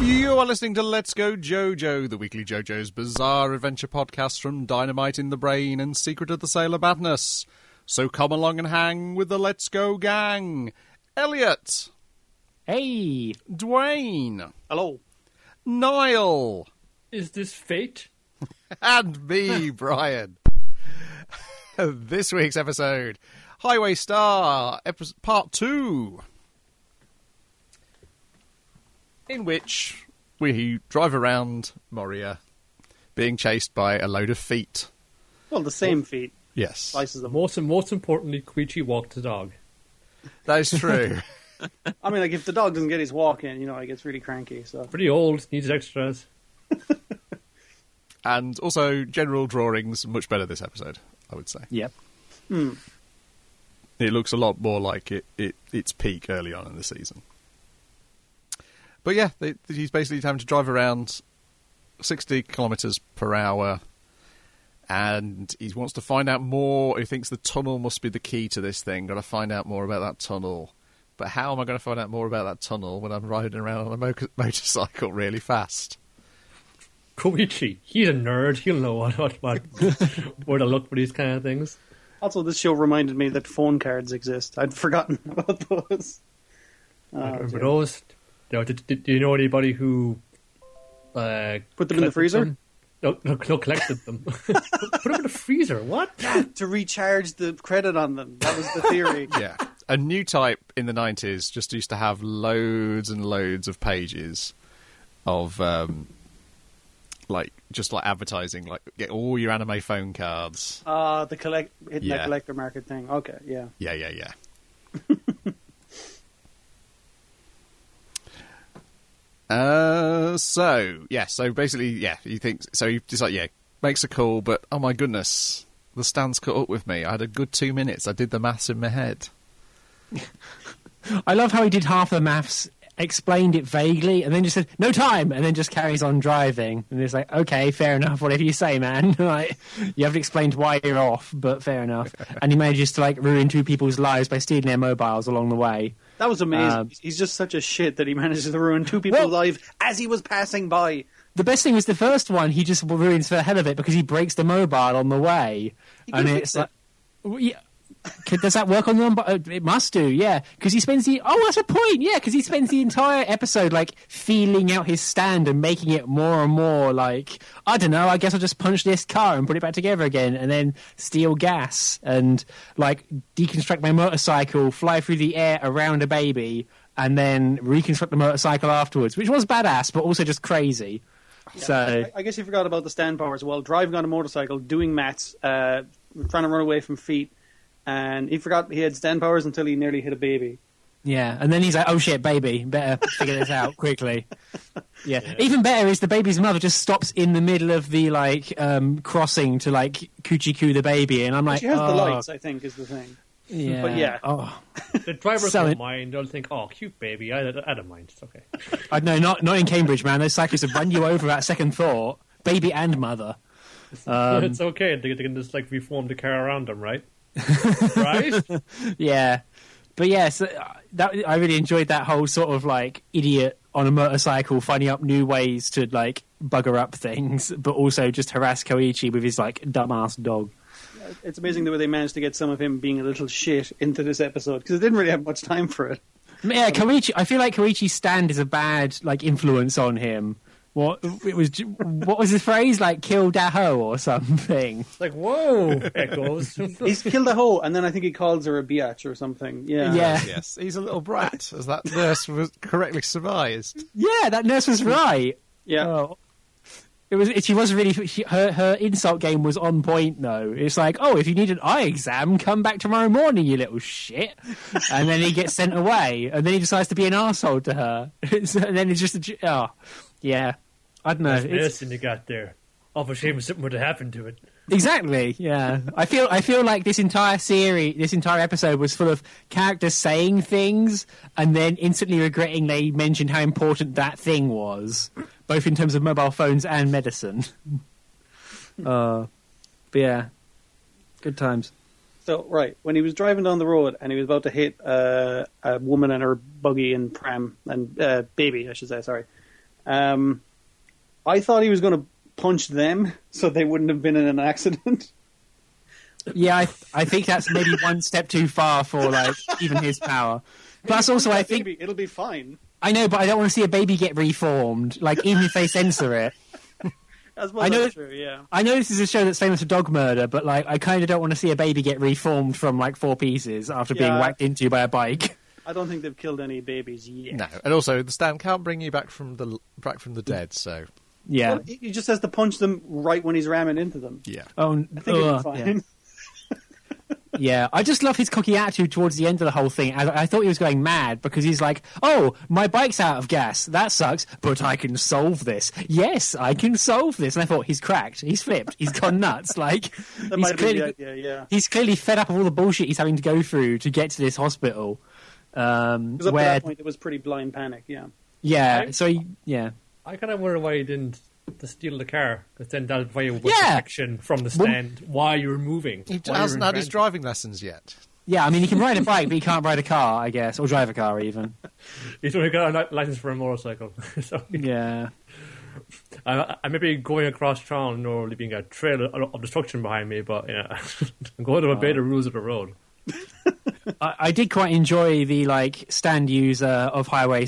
You are listening to Let's Go JoJo, the weekly JoJo's Bizarre Adventure podcast from Dynamite in the Brain and Secret of the Sailor Madness. So come along and hang with the Let's Go gang. Elliot. Hey. Dwayne. Hello. Niall. Is this fate? And me, Brian. This week's episode, Highway Star, part 2. In which we drive around Moria being chased by a load of feet. Well, the same feet. Yes. Slices them. Most importantly, Koichi walked the dog. That is true. I mean, like, if the dog doesn't get his walk in, he gets really cranky. So Pretty old, needs extras. And also, general drawings, much better this episode, I would say. Yep. It looks a lot more like its peak early on in the season. But yeah, he's basically having to drive around 60 kilometres per hour, and he wants to find out more. He thinks the tunnel must be the key to this thing. Got to find out more about that tunnel. But how am I going to find out more about that tunnel when I'm riding around on a motorcycle really fast? Koichi, he's a nerd. He'll know what where to look for these kind of things. Also, this show reminded me that phone cards exist. I'd forgotten about those. For those, do you know anybody who put them in the freezer? Them? No, collected them. Put them in the freezer. What? To recharge the credit on them. That was the theory. Yeah. A new type in the 90s just used to have loads and loads of pages of just like advertising, like get all your anime phone cards. The that collector market thing. Okay, yeah. Yeah. So basically, he thinks, so he just makes a call, but oh my goodness, the stand's caught up with me. I had a good 2 minutes. I did the maths in my head. I love how he did half the maths, explained it vaguely, and then just said, no time, and then just carries on driving. And it's like, okay, fair enough, whatever you say, man. Like, you haven't explained why you're off, but fair enough. And he manages to ruin two people's lives by stealing their mobiles along the way. That was amazing. He's just such a shit that he manages to ruin two people's lives as he was passing by. The best thing was the first one, he just ruins for the hell of it because he breaks the mobile on the way. And it's like... Yeah. Does that work on them? It must do, yeah. Because he spends that's a point, yeah. Because he spends the entire episode feeling out his stand and making it more and more I don't know. I guess I'll just punch this car and put it back together again, and then steal gas and deconstruct my motorcycle, fly through the air around a baby, and then reconstruct the motorcycle afterwards, which was badass, but also just crazy. Yeah, so I guess you forgot about the stand power as well. Driving on a motorcycle, doing maths, trying to run away from feet. And he forgot he had stand powers until he nearly hit a baby. Yeah, and then he's like, oh shit, baby, better figure this out quickly. Yeah. Even better is the baby's mother just stops in the middle of the, crossing to, Kuchiku the baby, and I'm like, she has the lights, I think, is the thing. Yeah. But yeah. Oh. The drivers don't mind. They'll think, oh, cute baby. I don't mind. It's okay. No, not in Cambridge, man. Those cyclists would run you over at second thought, baby and mother. It's okay. They can just, reform the car around them, right? Right? Yeah. But yes, I really enjoyed that whole sort of idiot on a motorcycle finding up new ways to bugger up things, but also just harass Koichi with his dumbass dog. It's amazing the way they managed to get some of him being a little shit into this episode because they didn't really have much time for it. Yeah, Koichi. I feel like Koichi's stand is a bad influence on him. What was his phrase? Killed a hoe or something. Whoa, echoes. He's killed a hoe, and then I think he calls her a biatch or something. Yeah. Yes, he's a little brat, as that nurse was correctly surmised. Yeah, that nurse was right. Yeah. Oh. She was really. Her insult game was on point, though. It's if you need an eye exam, come back tomorrow morning, you little shit. And then he gets sent away, and then he decides to be an arsehole to her. And then it's just yeah. I don't know. That's medicine you got there. Awful shame if something would have happened to it. Exactly. Yeah. I feel like this entire episode was full of characters saying things and then instantly regretting they mentioned how important that thing was, both in terms of mobile phones and medicine. But yeah, good times. So, right, when he was driving down the road and he was about to hit a woman and her buggy and pram and baby, I should say, sorry. I thought he was going to punch them so they wouldn't have been in an accident. Yeah, I think that's maybe one step too far for like even his power. Plus, also, I think it'll be fine. I know, but I don't want to see a baby get reformed. Like even if they censor it. I know that's true. Yeah. I know this is a show that's famous for dog murder, but like I kind of don't want to see a baby get reformed from like 4 pieces after being whacked into by a bike. I don't think they've killed any babies yet. No, and also the stand can't bring you back from the dead. So yeah, well, he just has to punch them right when he's ramming into them. yeah. Oh, I think it'll be fine. Yeah. Yeah, I just love his cocky attitude towards the end of the whole thing. I thought he was going mad because he's like, "Oh, my bike's out of gas. That sucks, but I can solve this. Yes, I can solve this." And I thought, he's cracked. He's flipped. He's gone nuts. Like, That might have been the idea, yeah. He's clearly fed up of all the bullshit he's having to go through to get to this hospital. Because up to that point, it was pretty blind panic, yeah. Yeah, I kind of wonder why he didn't to steal the car, because then that'll provide you with Yeah. protection from the stand while you're moving. He while hasn't you're had in his driving lessons yet. Yeah, I mean, he can ride a bike, but he can't ride a car, I guess, or drive a car even. He's only got a license for a motorcycle. So Yeah. I may be going across town or leaving a trail of destruction behind me, but yeah, I'm going to obey the rules of the road. I did quite enjoy the like stand user of Highway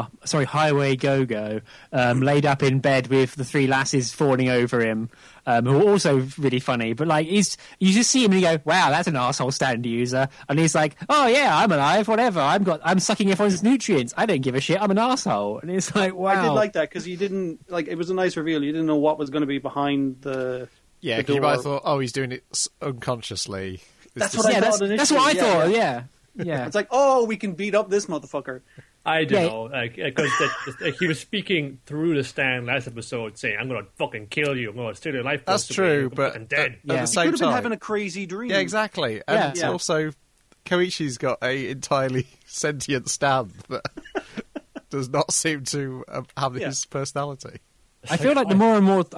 Go-Go, laid up in bed with the 3 lasses fawning over him, who are also really funny. But like, you just see him and you go, "Wow, that's an arsehole stand user," and he's like, "Oh yeah, I'm alive, whatever. I'm sucking everyone's nutrients. I don't give a shit. I'm an arsehole." And it's like, wow. I did like that because you didn't like. It was a nice reveal. You didn't know what was going to be behind the. Yeah, the because you door. might have thought, "Oh, he's doing it unconsciously." That's what I thought initially. That's what I Yeah, thought. yeah. Yeah. It's like, oh, we can beat up this motherfucker. I don't Yeah. know, like, because he was speaking through the stand last episode, saying, "I'm going to fucking kill you. I'm going to steal your life." That's force true, away. You're but fucking dead. at Yeah. the same Could have been time, having a crazy dream. yeah, exactly. And Yeah. also, Koichi's got a entirely sentient stand that does not seem to have his personality. I feel like the more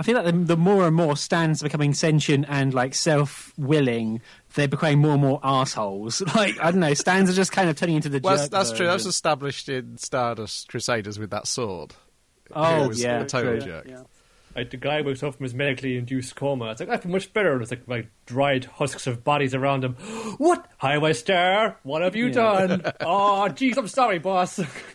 and more stands are becoming sentient and like self-willing, they're becoming more and more assholes. Like, I don't know, stands are just kind of turning into the Well, jerk that's true. That was version. established in Stardust Crusaders with that sword. Oh, He was yeah, a total true. jerk. Yeah. Like the guy wakes up from his medically induced coma. It's like, I feel much better. And it's like dried husks of bodies around him. What? Highway Star? What have you done? Oh, jeez, I'm sorry, boss.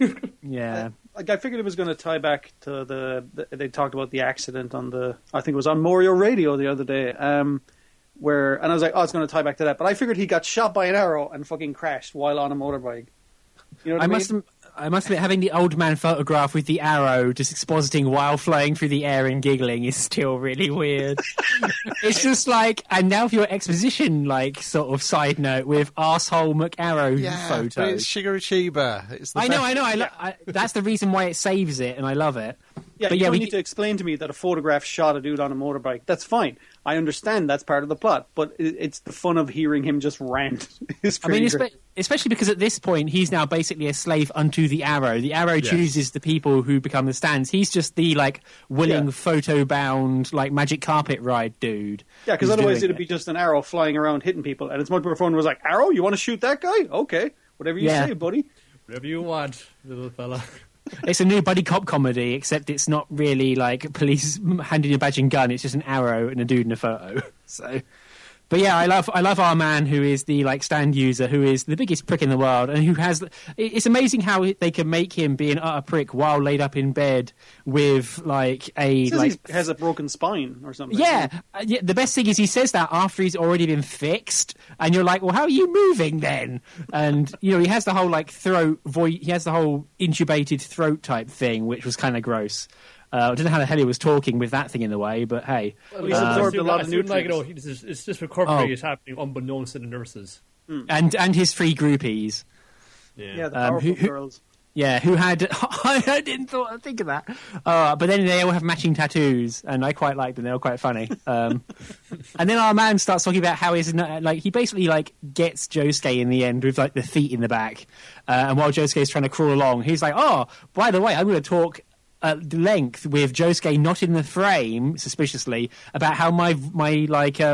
Yeah. Like, I figured it was going to tie back to they talked about the accident on I think it was on Morio Radio the other day, and I was like, oh, it's going to tie back to that. But I figured he got shot by an arrow and fucking crashed while on a motorbike. You know what I mean? I must admit, having the old man photograph with the arrow just expositing while flying through the air and giggling is still really weird. It's just like, and now for your exposition, like, sort of side note with arsehole McArrow Yeah, photo. but it's Shigeru Chiba. It's the I know. best- That's the reason why it saves it, and I love it. Yeah, But you yeah, don't we- need to explain to me that a photograph shot a dude on a motorbike. That's fine. I understand that's part of the plot, but it's the fun of hearing him just rant. It's I mean, pretty great. especially because at this point he's now basically a slave unto the arrow. The arrow chooses the people who become the stands. He's just the like willing Yeah. photo bound like magic carpet ride dude. Yeah, because who's otherwise doing it'd be just an arrow flying around hitting people, and it's much more fun. It was like, arrow, you want to shoot that guy? Okay, whatever you Yeah. say, buddy. Whatever you want, little fella. It's a new buddy cop comedy, except it's not really like police handing you a badge and gun. It's just an arrow and a dude in a photo. So, but yeah, I love our man who is the like stand user, who is the biggest prick in the world, and who has. It's amazing how they can make him be an utter prick while laid up in bed with like a He says like. he has a broken spine or something. Yeah, the best thing is he says that after he's already been fixed, and you're like, well, how are you moving then? And you know, he has the whole like throat voice, he has the whole intubated throat type thing, which was kind of gross. I don't know how the hell he was talking with that thing in the way, but hey, he's absorbed a lot of Like, you know, nutrients. it's just recovery Oh. is happening unbeknownst to the nurses. and his 3 groupies. Yeah, the Um, powerful who- girls. Yeah, who had I didn't think of that. But then they all have matching tattoos, and I quite like them. They're all quite funny. And then our man starts talking about how he basically like gets Josuke in the end with like the feet in the back, and while Josuke's trying to crawl along, he's like, "Oh, by the way, I'm going to talk." At length with Josuke not in the frame, suspiciously, about how my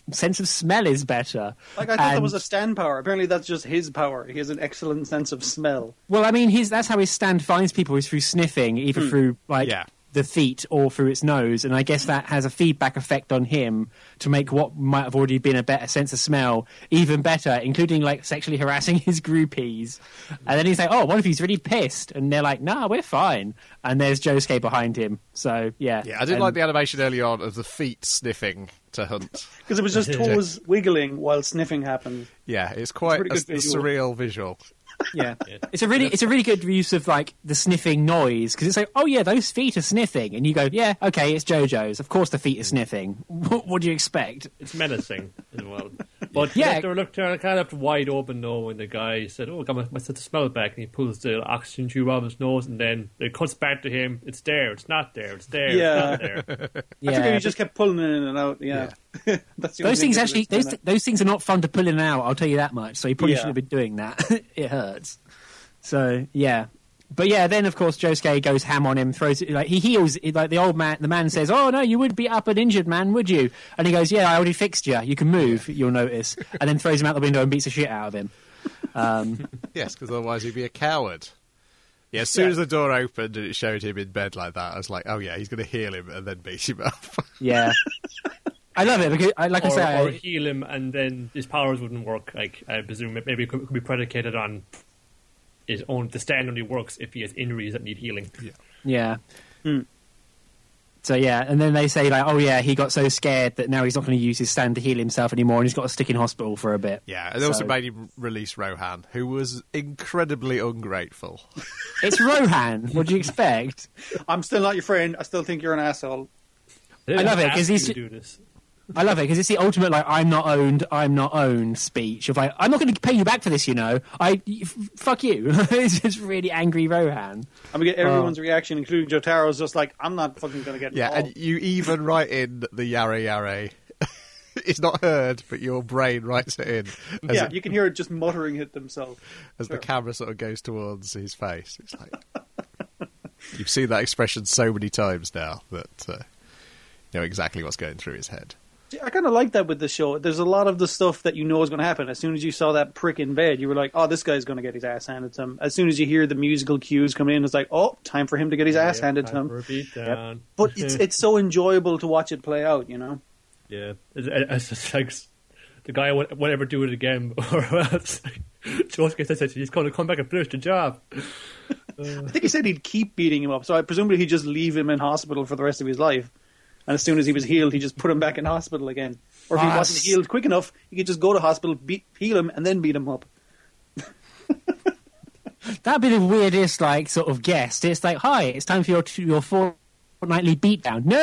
sense of smell is better. Like, I thought that was a stand power. Apparently that's just his power. He has an excellent sense of smell. Well, I mean, that's how his stand finds people, is through sniffing, either through, like, the feet or through its nose, and I guess that has a feedback effect on him to make what might have already been a better sense of smell even better, including, like, sexually harassing his groupies. And then he's like, oh, what if he's really pissed? And they're like, nah, we're fine. And there's Josuke behind him. So, yeah. Yeah, I did like the animation early on of the feet sniffing to hunt. Because it was just toes wiggling while sniffing happened. Yeah, it's quite a surreal visual. Yeah, it's a really good use of like the sniffing noise, because it's like, oh yeah, those feet are sniffing, and you go, yeah, okay, it's JoJo's. Of course, the feet are sniffing. What do you expect? It's menacing as well. But they were kind of wide open though when the guy said, "Oh, I got my sense of smell back," and he pulls the oxygen tube out of his nose, and then it cuts back to him. It's there. It's not there. It's there. Yeah. It's not there. I figured he just kept pulling it in and out. Yeah. That's the those things actually, those things are not fun to pull in and out. I'll tell you that much. So he probably shouldn't have been doing that. It hurts. So yeah, but yeah, then of course Josuke goes ham on him, throws it, like he heals. Like the man says, "Oh no, you wouldn't beat up an injured man, would you?" And he goes, "Yeah, I already fixed you. You can move. You'll notice." And then throws him out the window and beats the shit out of him. Yes, because otherwise he'd be a coward. Yeah, as soon as the door opened and it showed him in bed like that, I was like, "Oh yeah, he's going to heal him and then beat him up." Yeah. I love it because, or heal him and then his powers wouldn't work. Like I presume maybe it could be predicated on his own. The stand only works if he has injuries that need healing. Yeah. So yeah, and then they say like, oh yeah, he got so scared that now he's not going to use his stand to heal himself anymore, and he's got to stick in hospital for a bit. Yeah, and they also made him release Rohan, who was incredibly ungrateful. It's Rohan. What do you expect? I'm still not your friend. I still think you're an asshole. I love it because he's. I love it because it's the ultimate like I'm not owned speech of like I'm not going to pay you back for this, you know. Fuck you. It's just really angry Rohan. I'm gonna get everyone's reaction, including Jotaro's, just like I'm not fucking going to get involved. Yeah, and you even write in the yare yare. It's not heard, but your brain writes it in. Yeah, you can hear it just muttering it themselves as the camera sort of goes towards his face. It's like you've seen that expression so many times now that you know exactly what's going through his head. I kind of like that with the show. There's a lot of the stuff that you know is going to happen. As soon as you saw that prick in bed, you were like, oh, this guy's going to get his ass handed to him. As soon as you hear the musical cues come in, it's like, oh, time for him to get his ass handed to him. Yep. But it's so enjoyable to watch it play out, you know? Yeah. It's just like the guy won't ever do it again. Or else Josuke said he's going to come back and finish the job. I think he said he'd keep beating him up. So presumably he'd just leave him in hospital for the rest of his life. And as soon as he was healed, he just put him back in hospital again. Or if he wasn't healed quick enough, he could just go to hospital, heal him, and then beat him up. That'd be the weirdest, like, sort of guest. It's like, hi, it's time for your fortnightly beatdown. No.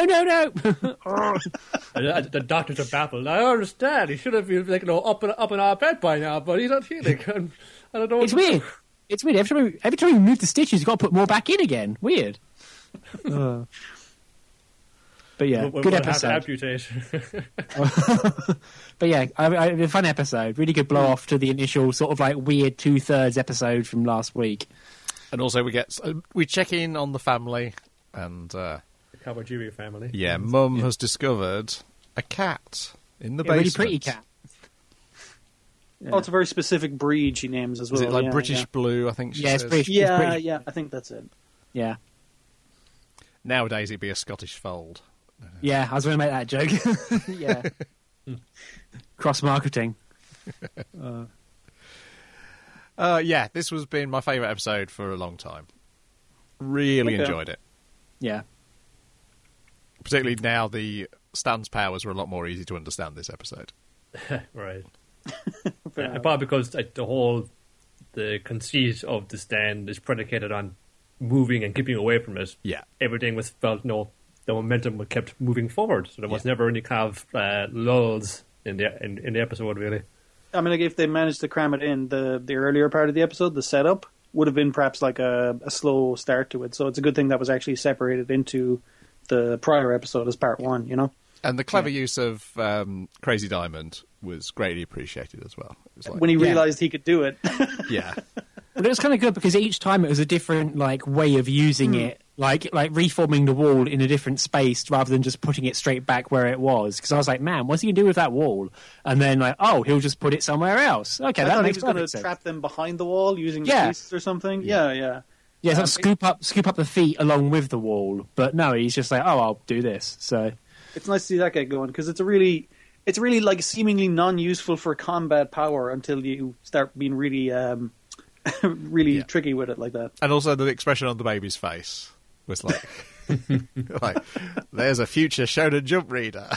The doctors are baffled. I understand. He should have been like, up in our bed by now, but he's not healing. I don't know. It's weird. It's weird. Every time you move the stitches, you've got to put more back in again. Weird. But yeah, good episode. But yeah, a fun episode. Really good blow off to the initial sort of like weird 2/3 episode from last week. And also we check in on the family and the Kawajiri family. Yeah, Mum has discovered a cat in the basement. A really pretty cat. Yeah. Oh, it's a very specific breed she names as well. Is it like British Blue? I think she says. It's British. Yeah, I think that's it. Yeah. Nowadays it'd be a Scottish fold. Yeah, I was going to make that joke. Yeah. Cross-marketing. Yeah, this has been my favourite episode for a long time. Really enjoyed it. Yeah. Particularly now the Stan's powers were a lot more easy to understand this episode. Right. Probably because the conceit of the Stan is predicated on moving and keeping away from it. Yeah. Everything was felt, the momentum kept moving forward, so there was never any kind of lulls in the episode, really. I mean, like if they managed to cram it in, the earlier part of the episode, the setup, would have been perhaps like a slow start to it. So it's a good thing that was actually separated into the prior episode as part one, you know? And the clever use of Crazy Diamond was greatly appreciated as well. It was like, when he realised he could do it. Yeah. But it was kind of good because each time it was a different like way of using it. like reforming the wall in a different space rather than just putting it straight back where it was. Because I was like, man, what's he gonna do with that wall? And then like, oh, he'll just put it somewhere else. Okay, I that thought he makes was going to perfect sense. trap them behind the wall using the Yeah. pieces or something. Yeah. Yeah, so scoop up the feet along with the wall. But no, he's just like, oh, I'll do this. So It's nice to see that get going because it's really like seemingly non-useful for combat power until you start being really, really tricky with it like that. And also the expression on the baby's face was like, like there's a future Shonen Jump reader.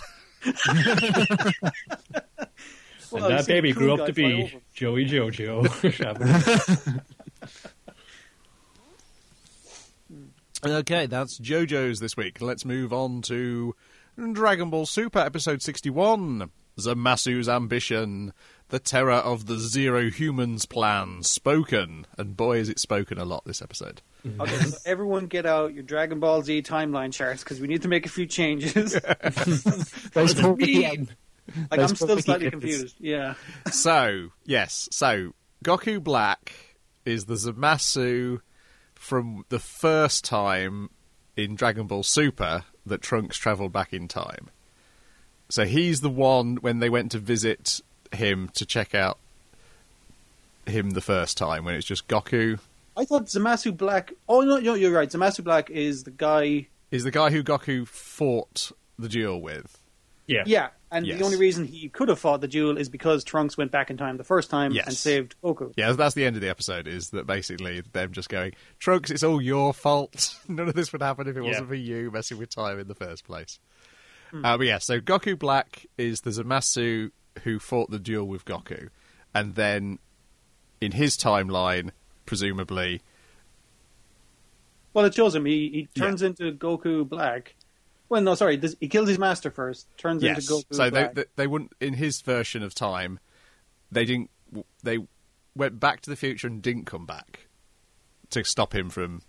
Well, and you that see baby the grew cool up to guy fly be over. Joey Jojo. Okay, that's JoJo's this week. Let's move on to Dragon Ball Super episode 61. Zamasu's ambition, the terror of the Zero Humans plan, spoken. And boy, is it spoken a lot this episode. Okay, so everyone get out your Dragon Ball Z timeline charts because we need to make a few changes. those poor Like, Those I'm still poor slightly idiots. confused. Yeah. So Goku Black is the Zamasu from the first time in Dragon Ball Super that Trunks travelled back in time. So he's the one when they went to visit him to check out him the first time, when it's just Goku. I thought Zamasu Black... Oh, no, you're right. Zamasu Black is the guy... Is the guy who Goku fought the duel with. Yeah. Yeah, and Yes. the only reason he could have fought the duel is because Trunks went back in time the first time Yes. and saved Goku. Yeah, that's the end of the episode, is that basically them just going, Trunks, it's all your fault. None of this would happen if it wasn't for you messing with time in the first place. But yeah, so Goku Black is the Zamasu who fought the duel with Goku. And then, in his timeline, presumably... Well, it shows him. He turns into Goku Black. Well, no, sorry. He kills his master first, turns into Goku so Black. they wouldn't, in his version of time, they went back to the future and didn't come back to stop him from...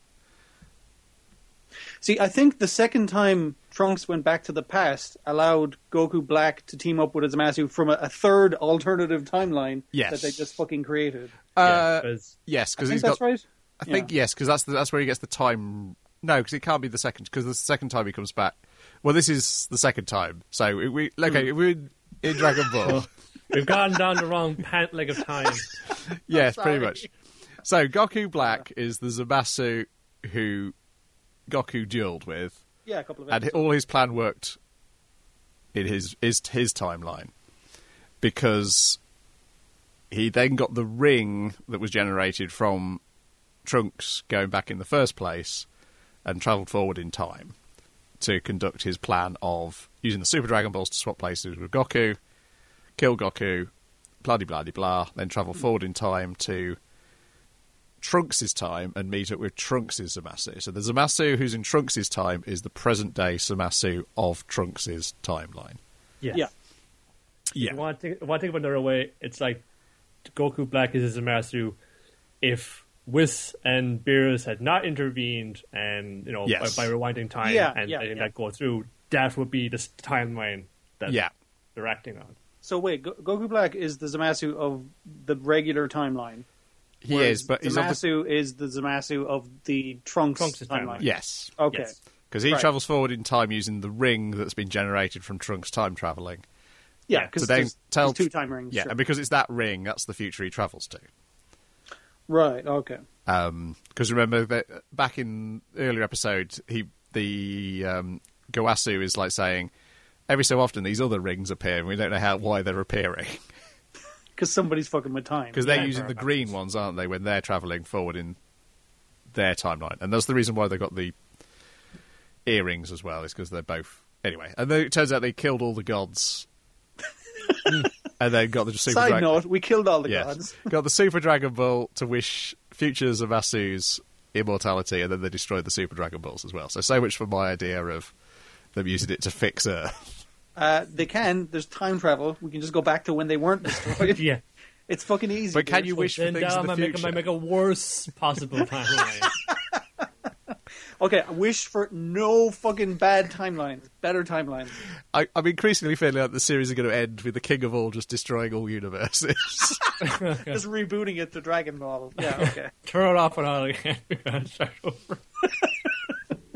See, I think the second time Trunks went back to the past allowed Goku Black to team up with Zamasu from a third alternative timeline Yes. that they just fucking created. Yes, I because think he's that's got... right. I think yes, because that's where he gets the time. No, because it can't be the second. Because the second time he comes back. Well, this is the second time. So we're in Dragon Ball. We've gone down the wrong pant leg of time. Yes, Sorry. pretty much. So Goku Black is the Zamasu who Goku duelled with, Yeah, a couple of and episodes. all his plan worked in his timeline because he then got the ring that was generated from Trunks going back in the first place and travelled forward in time to conduct his plan of using the Super Dragon Balls to swap places with Goku, kill Goku, blah-de-blah-de-blah, then travel forward in time to Trunks' time and meet up with Trunks' Zamasu. So the Zamasu who's in Trunks' time is the present-day Zamasu of Trunks' timeline. Yes. Yeah. Yeah. You want to think of it another way, it's like Goku Black is a Zamasu if Whis and Beerus had not intervened and, Yes. by rewinding time and letting that go through, that would be the timeline that they're acting on. So wait, Goku Black is the Zamasu of the regular timeline. He whereas is, but he's of the... Zamasu is the Zamasu of the Trunks timeline. Yes. Okay. Yes. Because he Right. travels forward in time using the ring that's been generated from Trunks' time travelling. Yeah, because So then there's two time rings. Yeah, sure. and because it's that ring, that's the future he travels to. Right, okay. Because remember that back in earlier episodes, Goasu is like saying, every so often these other rings appear, and we don't know why they're appearing. Because somebody's fucking with time. Because they're using the green ones, aren't they, when they're travelling forward in their timeline. And that's the reason why they got the earrings as well, is because they're both... Anyway, and then it turns out they killed all the gods. And then got the Super Side Dragon... note, we killed all the Yes. gods. Got the Super Dragon Ball to wish future Zamasu's immortality, and then they destroyed the Super Dragon Balls as well. So much for my idea of them using it to fix Earth. They can. There's time travel. We can just go back to when they weren't destroyed. Yeah. It's fucking easy. But can dude. you wish for Then things in the future? make a worse possible timeline. Okay, I wish for no fucking bad timelines. Better timelines. I'm increasingly feeling like the series is going to end with the King of All just destroying all universes. Just rebooting it to Dragon Ball. Yeah, okay. Turn it off and on again. Start over.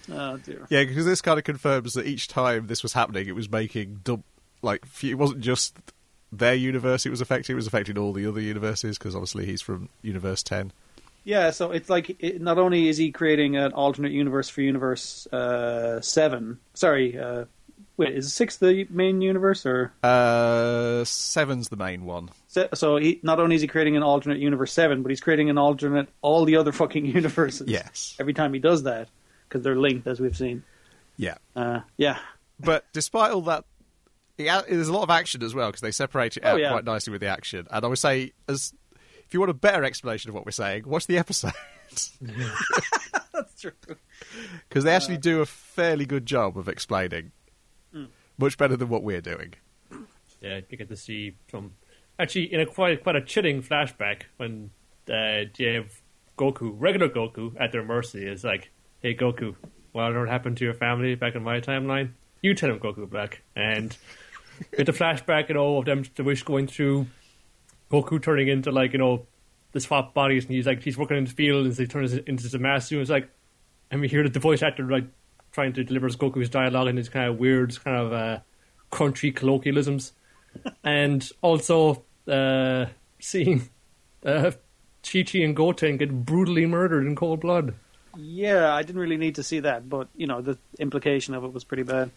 Oh dear. Yeah, because this kind of confirms that each time this was happening, it was making it wasn't just their universe it was affecting all the other universes, because obviously he's from Universe 10. Yeah, so it's like not only is he creating an alternate universe for Universe 7. Sorry, wait, is 6 the main universe or? 7's the main one. So he not only is he creating an alternate Universe 7, but he's creating an alternate all the other fucking universes. Yes. Every time he does that, because they're linked, as we've seen. Yeah. Yeah. But despite all that, there's a lot of action as well, because they separate it out quite nicely with the action. And I would say, if you want a better explanation of what we're saying, watch the episode. That's true. Because they actually do a fairly good job of explaining. Much better than what we're doing. Yeah, you get to see some... Actually, in a quite a chilling flashback, when you have Goku, regular Goku, at their mercy, is like, hey Goku, what happened to your family back in my timeline? You tell him, Goku Black. And get the flashback, of them, the wish going through, Goku turning into, the swap bodies, and he's working in the field, and he turns into the Zamasu, and it's like, and we hear the voice actor, trying to deliver Goku's dialogue in his kind of weird, country colloquialisms. And also seeing Chi-Chi and Goten get brutally murdered in cold blood. Yeah, I didn't really need to see that, but, the implication of it was pretty bad.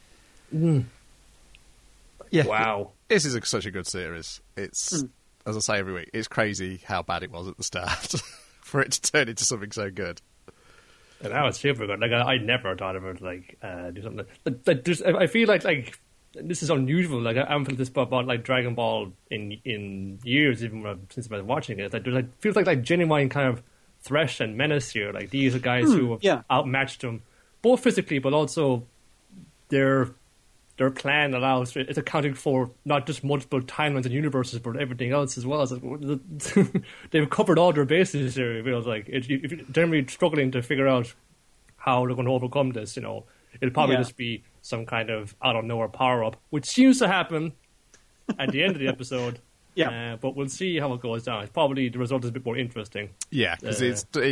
Yeah. Wow. This is such a good series. It's, as I say every week, it's crazy how bad it was at the start for it to turn into something so good. And now it's super good. I never thought of it do something. I feel like this is unusual. I haven't felt this about Dragon Ball in years, even since I've been watching it. It feels like genuine kind of threat and menace here. These are guys who have outmatched them, both physically, but also their plan allows it's accounting for not just multiple timelines and universes, but everything else as well. They've covered all their bases here. It feels like if you're generally struggling to figure out how they're going to overcome this, it'll probably just be some kind of out of nowhere power up, which seems to happen at the end of the episode. Yeah, but we'll see how it goes down. It's probably the result is a bit more interesting. Yeah, because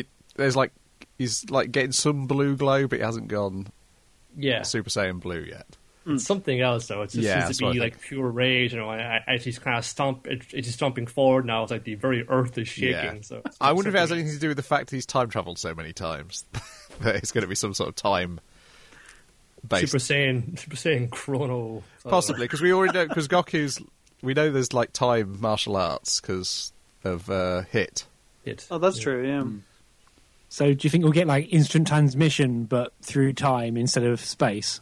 he's getting some blue glow, but he hasn't gone Super Saiyan blue yet. It's something else though. It just seems to be pure rage. As he's kind of stomping forward now. It's like the very earth is shaking. Yeah. So I wonder if it has anything to do with the fact that he's time travelled so many times. That it's going to be some sort of time based. Super Saiyan Chrono. Possibly, because we already know, because Goku's, we know there's time martial arts because of Hit. Oh, that's true, yeah. So do you think we'll get instant transmission but through time instead of space?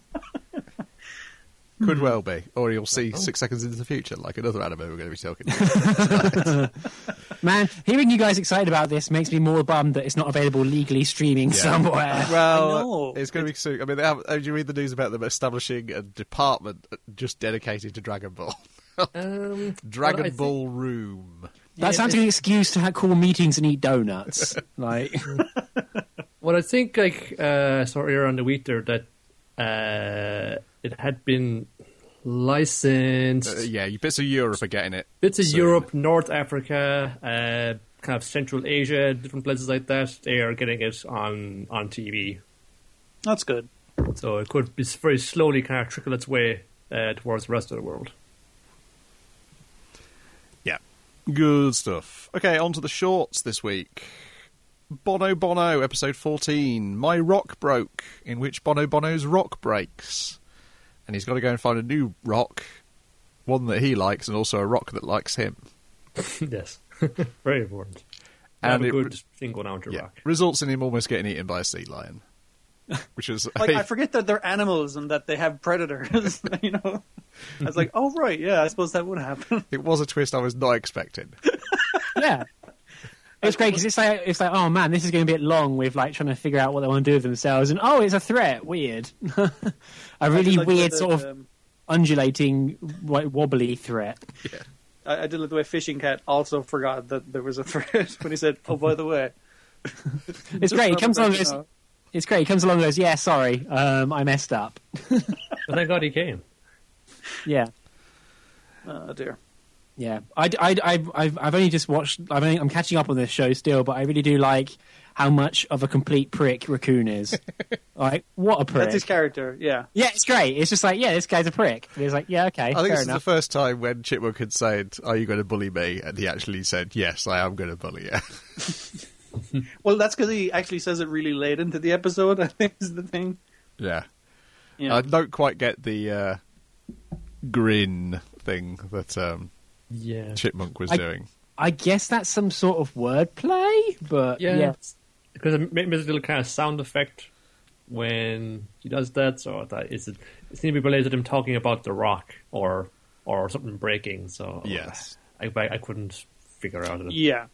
Could well be. Or you'll see 6 seconds into the future, like another anime we're going to be talking about. Man, hearing you guys excited about this makes me more bummed that it's not available legally streaming somewhere. Well, it's going to be soon. I mean, did you read the news about them establishing a department just dedicated to Dragon Ball? Dragon Ball Room. That sounds like an excuse to call meetings and eat donuts. Well, I think saw earlier on the week there that it had been licensed. Bits of Europe are getting it. Bits of Europe, North Africa, kind of Central Asia, different places like that. They are getting it on TV. That's good. So it could be very slowly kind of trickle its way towards the rest of the world. Yeah, good stuff. Okay, on to the shorts this week. Bono Bono, episode 14. My Rock Broke, in which Bono Bono's rock breaks. And he's got to go and find a new rock, one that he likes, and also a rock that likes him. Yes, very important. And a good thing going on to rock. Results in him almost getting eaten by a sea lion. Which is I forget that they're animals and that they have predators. I was like, oh right, yeah, I suppose that would happen. It was a twist I was not expecting. Yeah. It's great because it's like, oh man, this is going to be a bit long with trying to figure out what they want to do with themselves, and it's a threat. Weird, a really weird sort of undulating, wobbly threat. Yeah, I did like the way Fishing Cat also forgot that there was a threat when he said, "Oh, by the way." It's great. He comes along. It's great. He comes along and goes, "Yeah, sorry, I messed up." But thank God he came. Yeah. Oh dear. Yeah, I've only just watched. I'm catching up on this show still, but I really do like how much of a complete prick Raccoon is. Like, what a prick. That's his character, yeah. Yeah, it's great. It's just like, yeah, this guy's a prick. And he's like, yeah, okay, I think fair this enough. is the first time when Chipmunk had said, "Are you going to bully me?" And he actually said, "Yes, I am going to bully you." Well, that's because he actually says it really late into the episode, I think is the thing. Yeah. Yeah. I don't quite get the grin thing that Chipmunk was doing. I guess that's some sort of wordplay, but yeah. Because it made a little kind of sound effect when he does that, so it seems to be related to him talking about the rock or something breaking. So Yes. I couldn't figure out it. Yeah.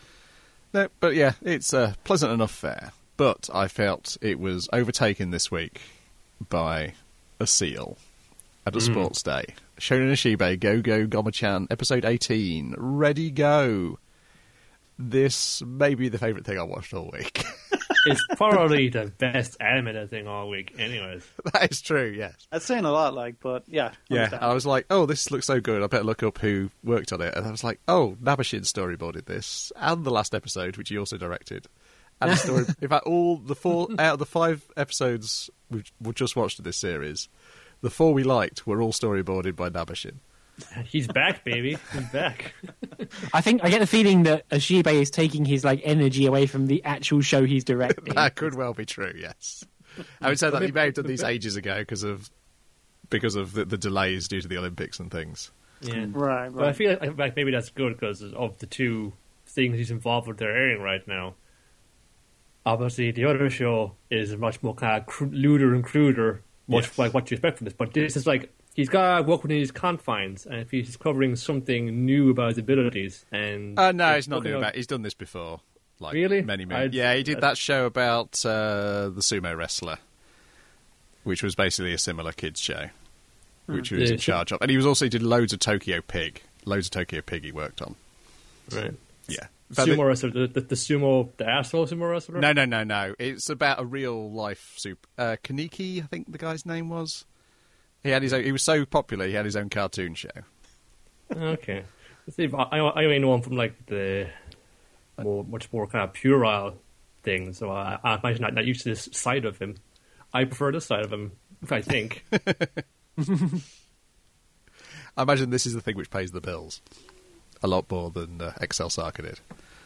No, but yeah, it's a pleasant enough fare. But I felt it was overtaken this week by a seal at a sports day. Shonen Ashibe, Go Go Goma-chan, episode 18, ready, go. This may be the favourite thing I watched all week. It's probably the best animated thing all week, anyways. That is true, yes. That's saying a lot, but yeah. Yeah, understand. I was like, oh, this looks so good. I better look up who worked on it. And I was like, oh, Nabashin storyboarded this, and the last episode, which he also directed. And the story, in fact, all the 4 out of the 5 episodes we just watched of this series, the 4 we liked were all storyboarded by Nabashin. He's back, baby. He's back. I think I get the feeling that Ashibe is taking his like energy away from the actual show he's directing. That could well be true, yes. I would say that he may have done these ages ago because of the delays due to the Olympics and things. Yeah. Right. But I feel like maybe that's good because of the 2 things he's involved with they're airing right now. Obviously, the other show is much more kind of lewder and cruder, much like what you expect from this. But this is like, he's got to work within his confines, and if he's covering something new about his abilities, and No, it's not new about. He's done this before. Like, Really? Many. Yeah, he did that show about the sumo wrestler, which was basically a similar kids show, which he was in charge of. And he did loads of Tokyo Pig. Loads of Tokyo Pig he worked on. right. Yeah. Sumo wrestler, the asshole sumo wrestler. No. It's about a real life Kaneki, I think the guy's name was. He had his own. He was so popular. He had his own cartoon show. Okay. See, I only know him from like the much more kind of puerile thing. So I imagine not used to this side of him. I prefer this side of him. I think. I imagine this is the thing which pays the bills a lot more than Excel Sarka did.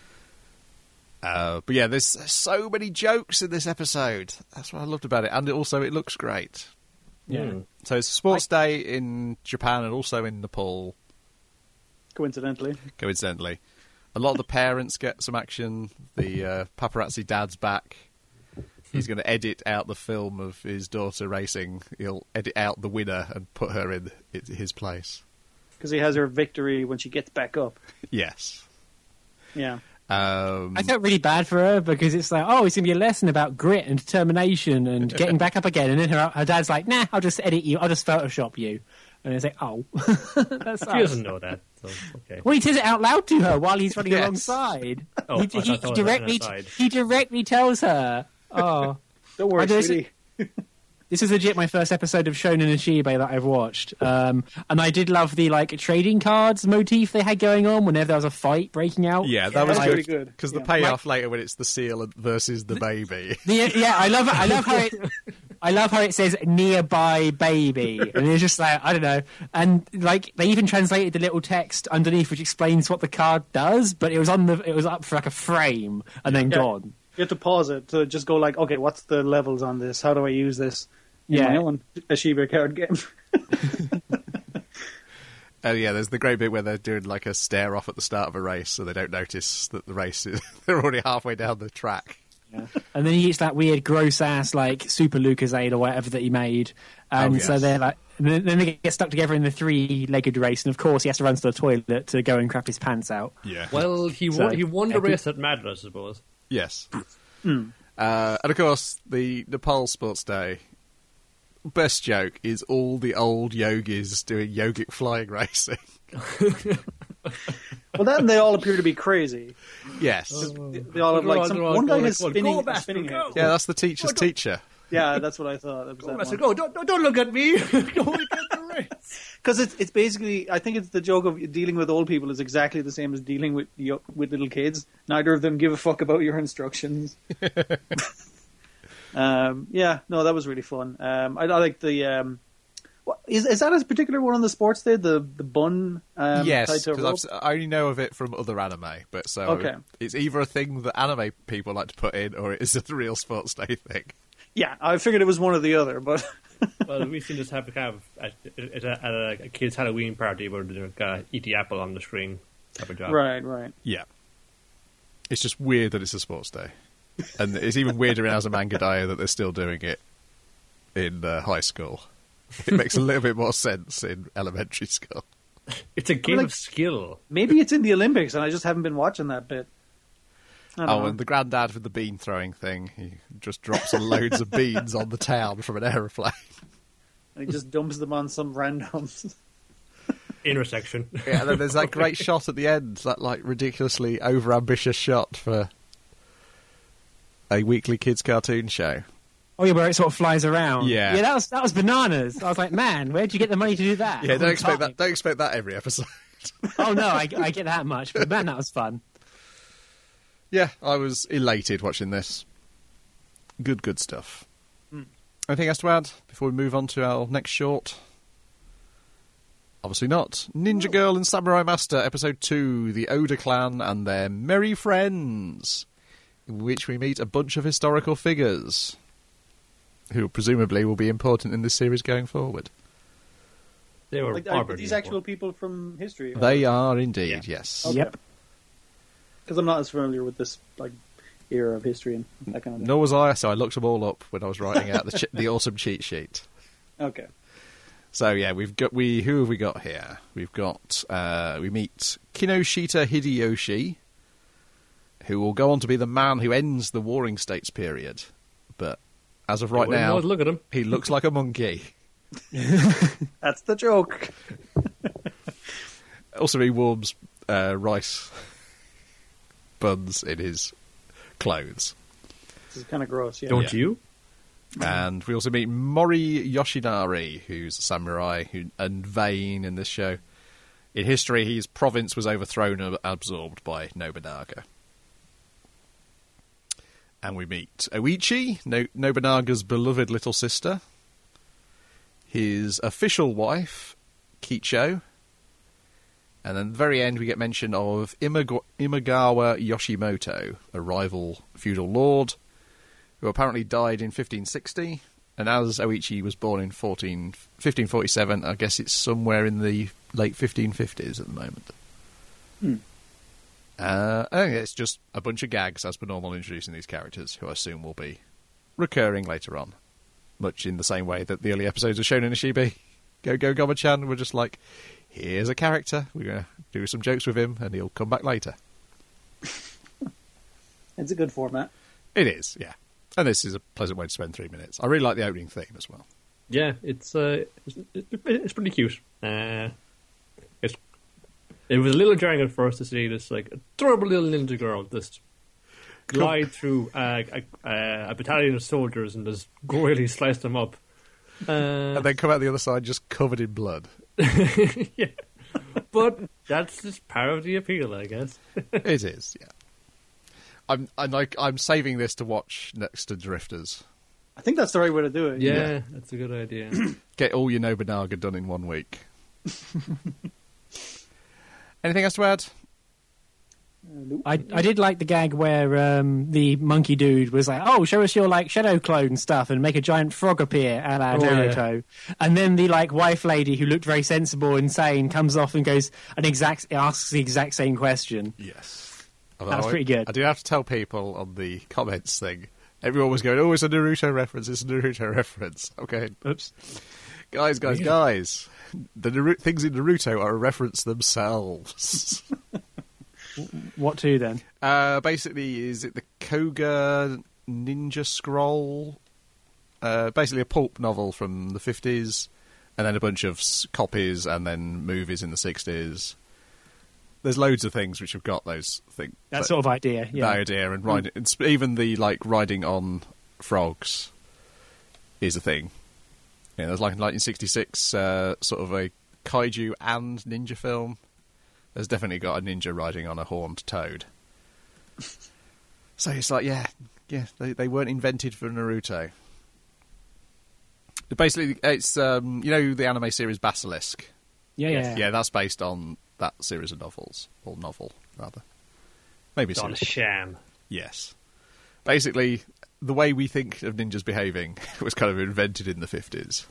But yeah, there's so many jokes in this episode. That's what I loved about it, and it looks great. Yeah. So it's a sports day in Japan and also in Nepal. Coincidentally. A lot of the parents get some action. The paparazzi dad's back. He's going to edit out the film of his daughter racing. He'll edit out the winner and put her in his place. Because he has her victory when she gets back up. Yes. Yeah. I felt really bad for her because it's like, oh, it's going to be a lesson about grit and determination and getting back up again. And then her dad's like, nah, I'll just edit you. I'll just Photoshop you. And it's like, oh. That's He doesn't know that. So, okay. Well, he says it out loud to her while he's running Yes. alongside. Oh, I thought that was He directly tells her, oh. Don't worry, I just- sweetie. This is legit my first episode of Shonen Ashibe that I've watched. And I did love the like trading cards motif they had going on whenever there was a fight breaking out. Yeah, that was that's good. pretty good. Because the Yeah. payoff later when it's the seal versus the baby. I love how it says nearby baby, and it's just like, I don't know. And like they even translated the little text underneath which explains what the card does, but it was up for like a frame and then gone. You have to pause it to just go like, okay, what's the levels on this? How do I use this in Yeah. my own Ashiba card game? Oh yeah, there's the great bit where they're doing like a stare off at the start of a race, so they don't notice that the race is they're already halfway down the track. Yeah. And then he eats that weird gross ass like Super Lucasade or whatever that he made, and yes. so they're like, then they get stuck together in the 3-legged race, and of course he has to run to the toilet to go and crap his pants out. Yeah. Well, he won the race at Madrid, I suppose. Yes. And of course, the Nepal Sports Day best joke is all the old yogis doing yogic flying racing. Well, then they all appear to be crazy. Yes. They all have like one guy has Go spinning back, head. go. Yeah, that's the teacher's teacher. Yeah, that's what I thought. It was that I said, one. go, don't look at me. Go and get the race. Because it's basically, I think it's the joke of dealing with old people is exactly the same as dealing with little kids. Neither of them give a fuck about your instructions. Yeah, no, that was really fun. I like the. Is that a particular one on the sports day? The bun? Yes, tied to a rope? because I only know of it from other anime. But so Okay. it's either a thing that anime people like to put in, or it is a real sports day thing. Yeah, I figured it was one or the other, but Well, we seem to have at a kid's Halloween party where they eat the apple on the screen type of job. right. Yeah, it's just weird that it's a sports day, and it's even weirder in Azumanga that they're still doing it in high school. It makes a little bit more sense in elementary school. It's a game of skill. Maybe it's in the Olympics, and I just haven't been watching that bit. I don't know. And the granddad with the bean throwing thing, he just drops loads of beans on the town from an aeroplane. And he just dumps them on some randoms. Intersection. Yeah, and then there's that great shot at the end, that like ridiculously overambitious shot for a weekly kids cartoon show. Oh yeah, where it sort of flies around. Yeah. Yeah, that was bananas. I was like, man, where'd you get the money to do that? Yeah, All don't the expect time. that. Don't expect that every episode. Oh no, I get that much, but man, that was fun. Yeah, I was elated watching this. Good stuff. Anything else to add before we move on to our next short? Obviously not. Ninja Girl and Samurai Master, Episode 2, The Oda Clan and Their Merry Friends, in which we meet a bunch of historical figures who presumably will be important in this series going forward. They were Are these actual people from history? They are indeed, yes. Okay. Yep. Because I'm not as familiar with this era of history and that kind of thing. Nor was I, so I looked them all up when I was writing out the awesome cheat sheet. Okay. So yeah, who have we got here? We've got we meet Kinoshita Hideyoshi, who will go on to be the man who ends the Warring States period. But as of right now, Look at him. he looks like a monkey. That's the joke. Also, he warms rice buns in his clothes. This is kind of gross, yeah. Don't you? And we also meet Mori Yoshinari, who's a samurai and vain in this show. In history, his province was overthrown and absorbed by Nobunaga. And we meet Oichi, Nobunaga's beloved little sister, his official wife, Kicho, and then at the very end we get mention of Imagawa Yoshimoto, a rival feudal lord, who apparently died in 1560, and as Oichi was born in 1547, I guess it's somewhere in the late 1550s at the moment. I think it's just a bunch of gags as per normal introducing these characters, who I assume will be recurring later on, much in the same way that the early episodes of Shonen Ishibi. Go Goma-chan, we're just like, here's a character, we're going to do some jokes with him, and he'll come back later. It's a good format. It is, yeah. And this is a pleasant way to spend 3 minutes. I really like the opening theme as well. Yeah, it's pretty cute. It was a little jarring at first to see this adorable little ninja girl just glide through a battalion of soldiers and just really slice them up. And then come out the other side just covered in blood. Yeah, but that's just part of the appeal, I guess. It is, yeah. I'm saving this to watch next to Drifters. I think that's the right way to do it. Yeah, that's a good idea. Get all your Nobunaga done in 1 week. Anything else to add? Nope. I did like the gag where the monkey dude was like, "Oh, show us your shadow clone stuff and make a giant frog appear a la Naruto." Yeah. And then the wife lady who looked very sensible and sane comes off and goes asks the exact same question. Yes, that's pretty good. I do have to tell people on the comments thing. Everyone was going, "Oh, it's a Naruto reference. It's a Naruto reference." Okay, oops, guys. The things in Naruto are a reference themselves. What to then? Basically, is it the Koga Ninja Scroll? Basically a pulp novel from the 50s, and then a bunch of copies, and then movies in the 60s. There's loads of things which have got those things. That sort of idea, yeah. That idea, and riding, even the riding on frogs is a thing. Yeah, there's in 1966 sort of a kaiju and ninja film, there's definitely got a ninja riding on a horned toad. So it's like, yeah, they weren't invented for Naruto. Basically, it's the anime series Basilisk. Yeah. That's based on that series of novels, or novel rather. Maybe It's on a series. sham. Yes. Basically, the way we think of ninjas behaving was kind of invented in the 50s.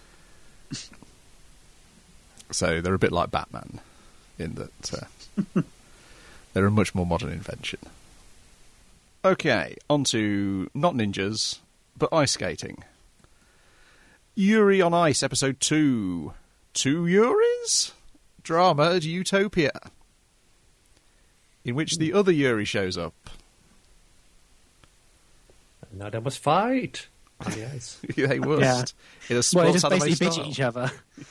So they're a bit like Batman, in that they're a much more modern invention. Okay, on to not ninjas, but ice skating. Yuri on Ice, Episode 2. 2 Yuris? Drama at Utopia. In which the other Yuri shows up. Now they must fight. On the ice. They must. Yeah. In a Well, sports they just anime basically bitch style. at each other.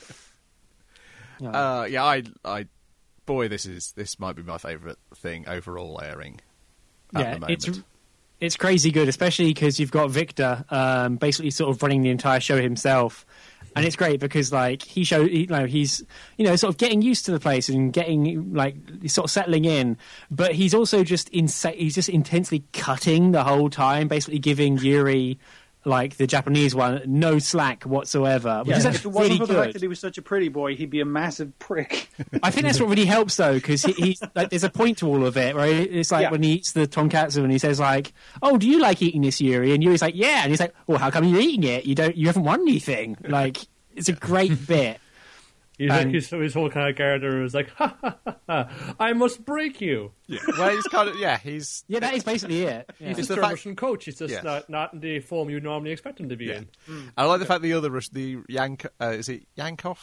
This might be my favourite thing overall airing at the moment. It's crazy good, especially because you've got Victor basically sort of running the entire show himself. And it's great because he's sort of getting used to the place and getting he's sort of settling in, but he's also just he's just intensely cutting the whole time, basically giving Yuri, the Japanese one, no slack whatsoever. Which is if actually it wasn't really for the good. fact that he was such a pretty boy, he'd be a massive prick. I think that's what really helps though, because he's there's a point to all of it, right? It's when he eats the tonkatsu and he says "Oh, do you like eating this, Yuri?" And Yuri's like, "Yeah," and he's like, "Well, how come you're eating it? You haven't won anything." It's a great bit. His whole kind of character was like, "Ha ha ha ha! I must break you." Yeah, well, he's kind of that is basically it. Yeah. He's just a Russian coach. He's just not in the form you normally expect him to be in. I like the fact the other the is it Yakov?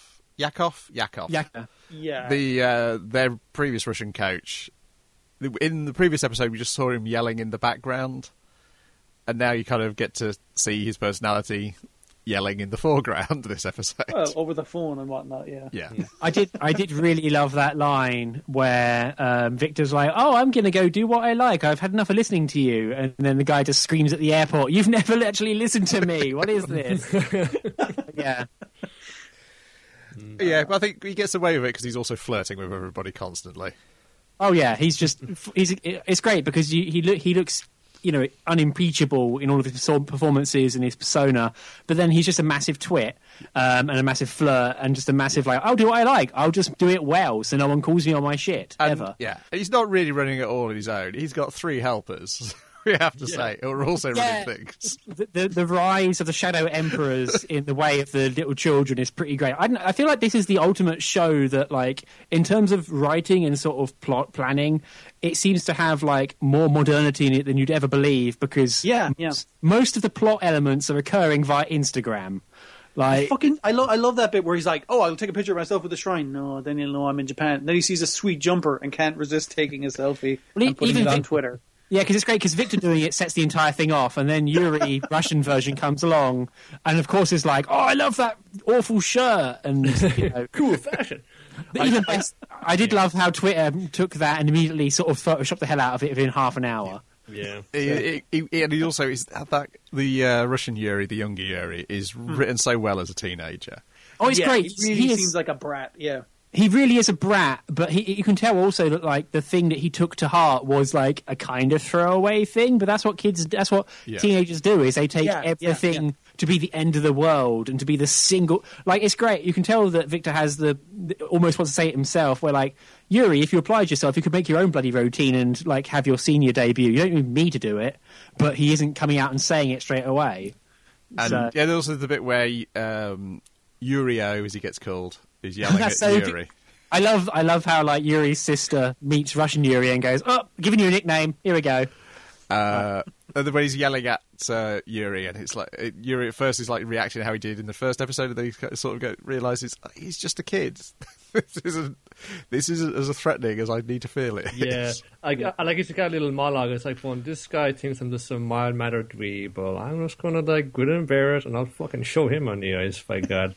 Yeah. Their previous Russian coach. In the previous episode, we just saw him yelling in the background, and now you kind of get to see his personality yelling in the foreground this episode. Well, over the phone and whatnot, yeah. I did really love that line where Victor's like, "Oh, I'm going to go do what I like. I've had enough of listening to you." And then the guy just screams at the airport, "You've never actually listened to me. What is this?" Yeah. Yeah, but I think he gets away with it because he's also flirting with everybody constantly. Oh yeah, it's great because he looks unimpeachable in all of his performances and his persona, but then he's just a massive twit and a massive flirt and just a massive I'll do what I like. I'll just do it well, so no one calls me on my shit ever. Yeah, he's not really running it all on his own. He's got 3 helpers. We have to say, who are also running things. The rise of the Shadow Emperors in the way of the little children is pretty great. I feel like this is the ultimate show that, in terms of writing and sort of plot planning, it seems to have more modernity in it than you'd ever believe, because most of the plot elements are occurring via Instagram. I love that bit where he's like, "Oh, I'll take a picture of myself with the shrine." No, then you'll know I'm in Japan. Then he sees a sweet jumper and can't resist taking a selfie and putting it on Twitter. Yeah, because it's great because Victor doing it sets the entire thing off, and then Yuri, Russian version, comes along, and of course is like, "Oh, I love that awful shirt," and Cool fashion. But even best, I did love how Twitter took that and immediately sort of photoshopped the hell out of it within half an hour. Yeah. And he also is the Russian Yuri, the younger Yuri, is written so well as a teenager. Oh, it's great. He really seems like a brat. Yeah. He really is a brat, but you can tell also that the thing that he took to heart was a kind of throwaway thing. But that's what teenagers do, is they take everything to be the end of the world and to be the single. It's great. You can tell that Victor has almost wants to say it himself. Where Yuri, if you applied yourself, you could make your own bloody routine and have your senior debut. You don't need me to do it, but he isn't coming out and saying it straight away. And there's also the bit where Yurio, as he gets called, is yelling at Yuri. I love how Yuri's sister meets Russian Yuri and goes, "Oh, giving you a nickname. Here we go." And the way he's yelling at Yuri, and it's Yuri at first is reacting how he did in the first episode, and then he sort of realizes he's just a kid. This isn't as threatening as I need to feel it. Yeah, I like it's got a little monologue. It's this guy thinks I'm just some mild-mannered dweeb, but I'm just gonna grin and bear it, and I'll fucking show him on the ice, by God.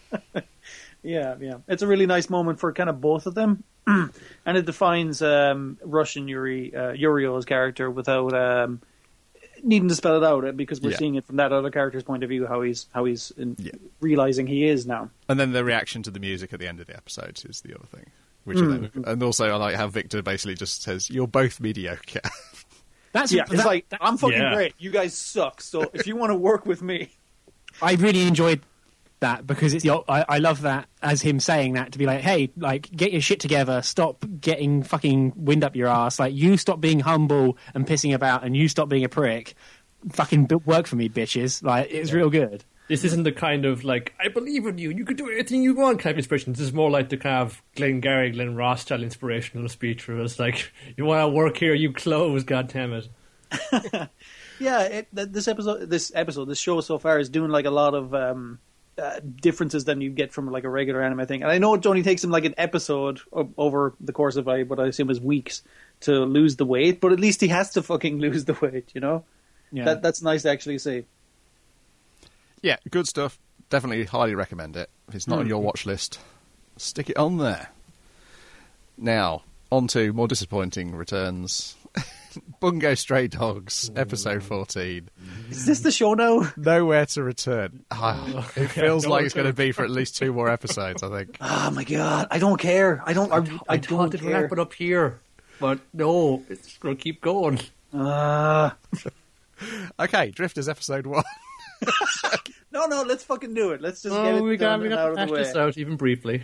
Yeah. It's a really nice moment for kind of both of them, and it defines Russian Yurio's character without needing to spell it out because we're Yeah. seeing it from that other character's point of view, how he's realizing he is now. And then the reaction to the music at the end of the episode is the other thing. And also, I like how Victor basically just says, "You're both mediocre." That's It's like, I'm fucking Yeah. great. You guys suck. So if you want to work with me, I really enjoyed that because I love that as him saying that to be like, hey, like get your shit together, stop getting fucking wind up your ass, like you stop being humble and pissing about, and you stop being a prick. Fucking work for me, bitches. Like it's real good. This isn't the kind of like I believe in you, you can do anything you want kind of inspiration. This is more like the kind of Glenn Ross style inspirational speech where it's like, you want to work here, you close, goddammit. yeah, this show so far is doing like a lot of differences than you get from like a regular anime thing. And I know it only takes him like an episode over the course of what I assume is weeks to lose the weight, but at least he has to fucking lose the weight, you know? Yeah. That's nice to actually see. Yeah, good stuff. Definitely highly recommend it. If it's not on your watch list, stick it on there. Now, on to more disappointing returns. Bungo Stray Dogs, episode 14. Is this the show now? Nowhere to return. It feels like it's going to be for at least 2 more episodes, I think. Oh my god, I don't care. I don't thought it'd care. wrap it up here, but no, it's going to keep going. Okay, Drifters, episode 1. No, let's fucking do it. Let's just get it done and out of the way. this out even briefly.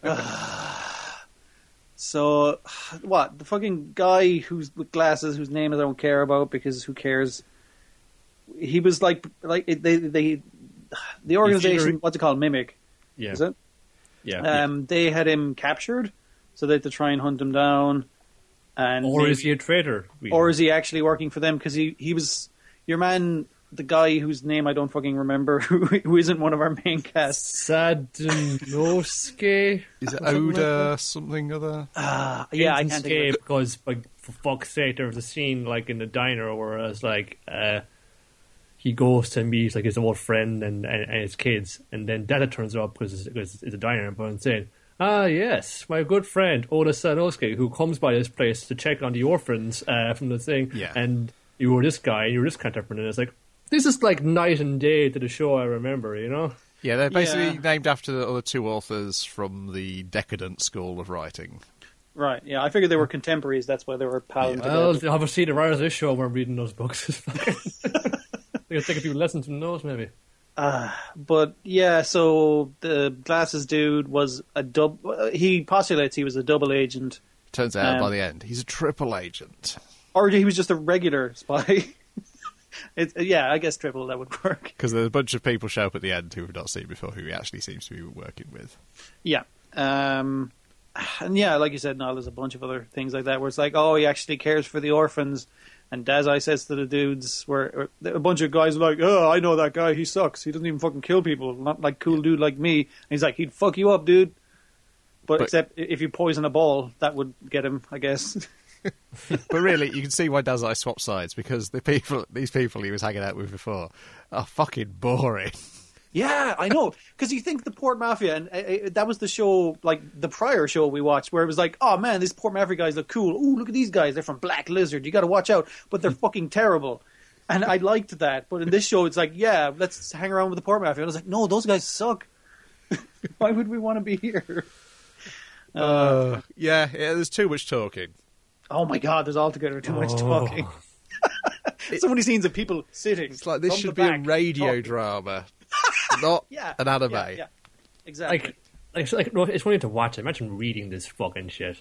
So, what? The fucking guy who's with glasses, whose name I don't care about because who cares? He was like the organization. What's it called? Mimic. Yeah. Is it? Yeah. They had him captured, so they had to try and hunt him down. And Or is he a traitor? Or is he actually working for them? Because he was your man. The guy whose name I don't fucking remember, who isn't one of our main casts. Sadinosuke? Is it Oda something other? Yeah, I can't think of it. because, like, for fuck's sake, there was a scene like in the diner where it's like he goes to meet like his old friend and his kids, and then Data turns up because it's a diner, and saying, "Ah, yes, my good friend Oda Sadinosuke, who comes by this place to check on the orphans from the thing, and you were this guy, you were this kind of person," and it's like, this is like night and day to the show I remember, you know? Yeah, they're basically named after the other 2 authors from the Decadent school of writing. Right, yeah, I figured they were contemporaries, that's why they were palling Well, together. obviously the writers of this show weren't reading those books. They could take a few lessons from those, maybe. But yeah, so the glasses dude was he postulates he was a double agent. Turns out by the end, he's a triple agent. Or he was just a regular spy. I guess triple, that would work. Because there's a bunch of people show up at the end who we've not seen before, who he actually seems to be working with. Yeah. And yeah, like you said, Niall, there's a bunch of other things like that where it's like, oh, he actually cares for the orphans. And Dazai says to the dudes, where a bunch of guys are like, oh, I know that guy, he sucks. He doesn't even fucking kill people. Not like cool dude like me. And he's like, he'd fuck you up, dude. But except if you poison a ball, that would get him, I guess. But really, you can see why Dazai swapped sides, because these people he was hanging out with before are fucking boring. Yeah, I know. Because you think the Port Mafia, and that was the show, like the prior show we watched, where it was like, oh man, these Port Mafia guys look cool. Ooh, look at these guys. They're from Black Lizard. You got to watch out. But they're fucking terrible. And I liked that. But in this show, it's like, yeah, let's hang around with the Port Mafia. And I was like, no, those guys suck. Why would we want to be here? Yeah, there's too much talking. Oh my god, there's altogether too much talking. So many scenes of people sitting. It's like this from should the be a back, radio talking. drama, not an anime. Yeah, exactly. It's funny to watch. Imagine reading this fucking shit.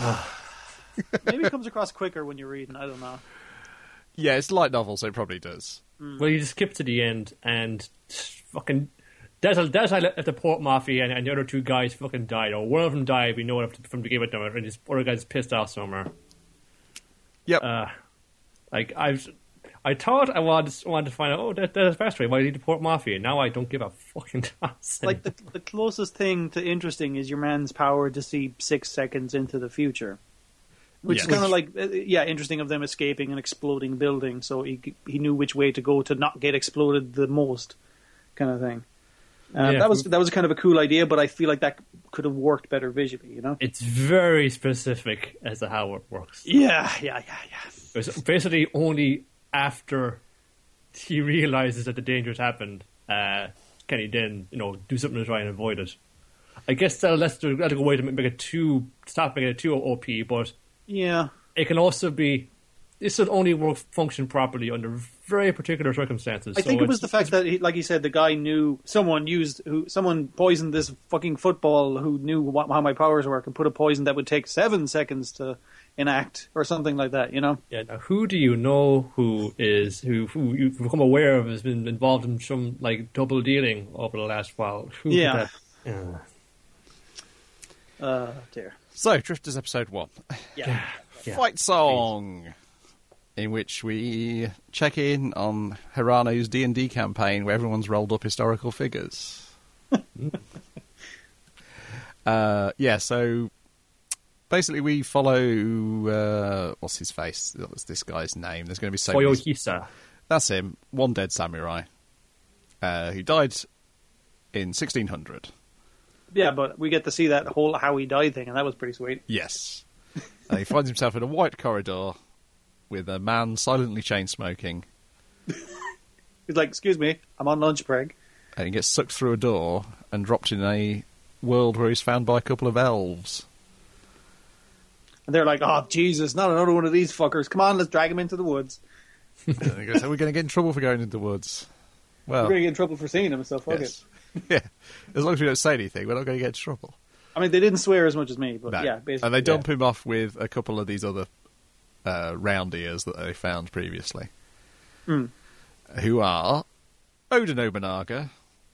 Maybe it comes across quicker when you're reading. I don't know. Yeah, it's a light novel, so it probably does. Well, you just skip to the end and fucking Dazai left the Port Mafia and the other 2 guys fucking died. Or one of them died, we know it from the game of them, and this other guy's pissed off somewhere. Yep. I thought I wanted to find out, that is frustrating. Why did the Port Mafia? Now I don't give a fucking toss. Like the closest thing to interesting is your man's power to see 6 seconds into the future. Which is kind of like, interesting of them escaping an exploding building, so he knew which way to go to not get exploded the most, kind of thing. That was kind of a cool idea, but I feel like that could have worked better visually, you know? It's very specific as to how it works. Yeah. It's basically only after he realizes that the danger has happened, can he then, do something to try and avoid it? I guess that's a good way to stop making it too OP, but yeah, it can also be. This would only function properly under very particular circumstances. I think it was the fact that, like he said, the guy knew someone poisoned this fucking football who knew how my powers work and put a poison that would take 7 seconds to enact or something like that. Yeah. Now, who do you know who you've become aware of has been involved in some like double dealing over the last while? Who yeah. Dear. So, Drifters episode 1. Yeah. Fight song. In which we check in on Hirano's D&D campaign where everyone's rolled up historical figures. So basically we follow... what's his face? What's this guy's name? There's going to be so many... Toyohisa. That's him. One dead samurai who died in 1600. Yeah, but we get to see that whole how he died thing, and that was pretty sweet. Yes. He finds himself in a white corridor with a man silently chain-smoking. He's like, excuse me, I'm on lunch break. And he gets sucked through a door and dropped in a world where he's found by a couple of elves. And they're like, oh, Jesus, not another one of these fuckers. Come on, let's drag him into the woods. And he goes, we're going to get in trouble for going into the woods. Well, we're going to get in trouble for seeing him, so fuck it. Yeah, as long as we don't say anything, we're not going to get in trouble. I mean, they didn't swear as much as me, but no. yeah, basically. And they dump him off with a couple of these other round ears that they found previously, who are Oda Nobunaga,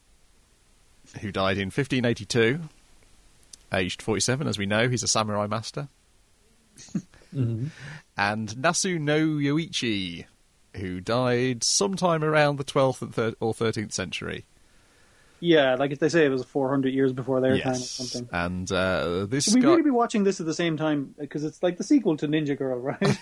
who died in 1582, aged 47, as we know. He's a samurai master. Mm-hmm. And Nasu no Yoichi, who died sometime around the 12th or 13th century. Yeah, like they say, it was 400 years before their time or Yes. something. And this Should we guy... really be watching this at the same time? Because it's like the sequel to Ninja Girl, right?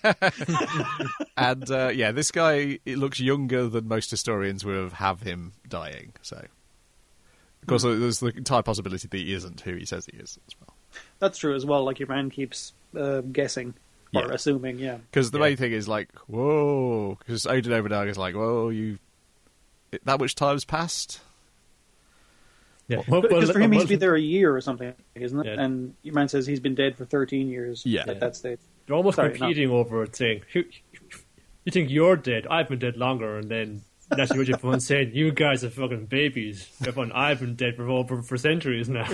And this guy, it looks younger than most historians would have him dying. So, of course, there's the entire possibility that he isn't who he says he is as well. That's true as well. Like your man keeps guessing or assuming, yeah. Because the main thing is like, whoa, because Oda Nobunaga's like, whoa, that much time's passed. Yeah, because for him, he's been there a year or something, isn't it? Yeah. And your man says he's been dead for 13 years at that stage. They're almost competing over it, saying, you think you're dead, I've been dead longer, and then that's what everyone's saying, you guys are fucking babies. Everyone, I've been dead for centuries now.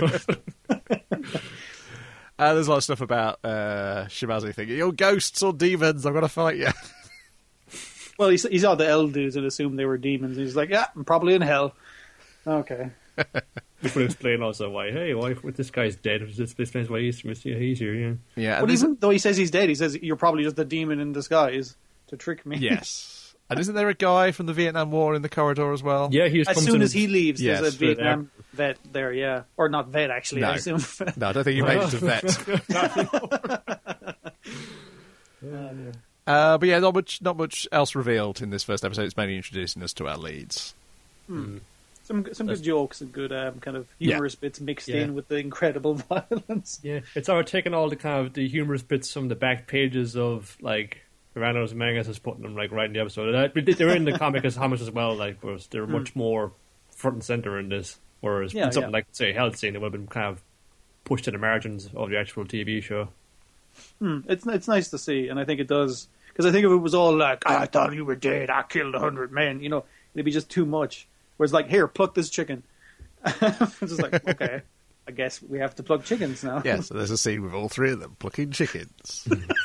There's a lot of stuff about Shimazu thinking, you're ghosts or demons, I'm going to fight you. Well, he saw the L dudes and assumed they were demons. He's like, yeah, I'm probably in hell. Okay. Which would explain also why this guy's dead. This explains why he's here, yeah. Yeah. But even though he says he's dead, he says, you're probably just a demon in disguise to trick me. Yes. And isn't there a guy from the Vietnam War in the corridor as well? Yeah, as soon as he leaves, Yes, there's a Vietnam vet there, yeah. Or not vet, actually, No. I assume. No, I don't think he made it to vet. But yeah, not much else revealed in this first episode. It's mainly introducing us to our leads. Some good jokes and good kind of humorous bits mixed in with the incredible violence. Yeah, it's our taking all the kind of the humorous bits from the back pages of like Hirano's mangas and putting them like right in the episode. They're in the comic as comics as well, like, whereas they're much more front and center in this. Whereas something like say Hell Scene, it would have been kind of pushed to the margins of the actual TV show. It's nice to see, and I think it does, because I think if it was all like, I thought you were dead, I killed 100 men, it'd be just too much. Whereas like, here, pluck this chicken. It's just like, okay, I guess we have to pluck chickens now. Yeah, so there's a scene with all three of them plucking chickens.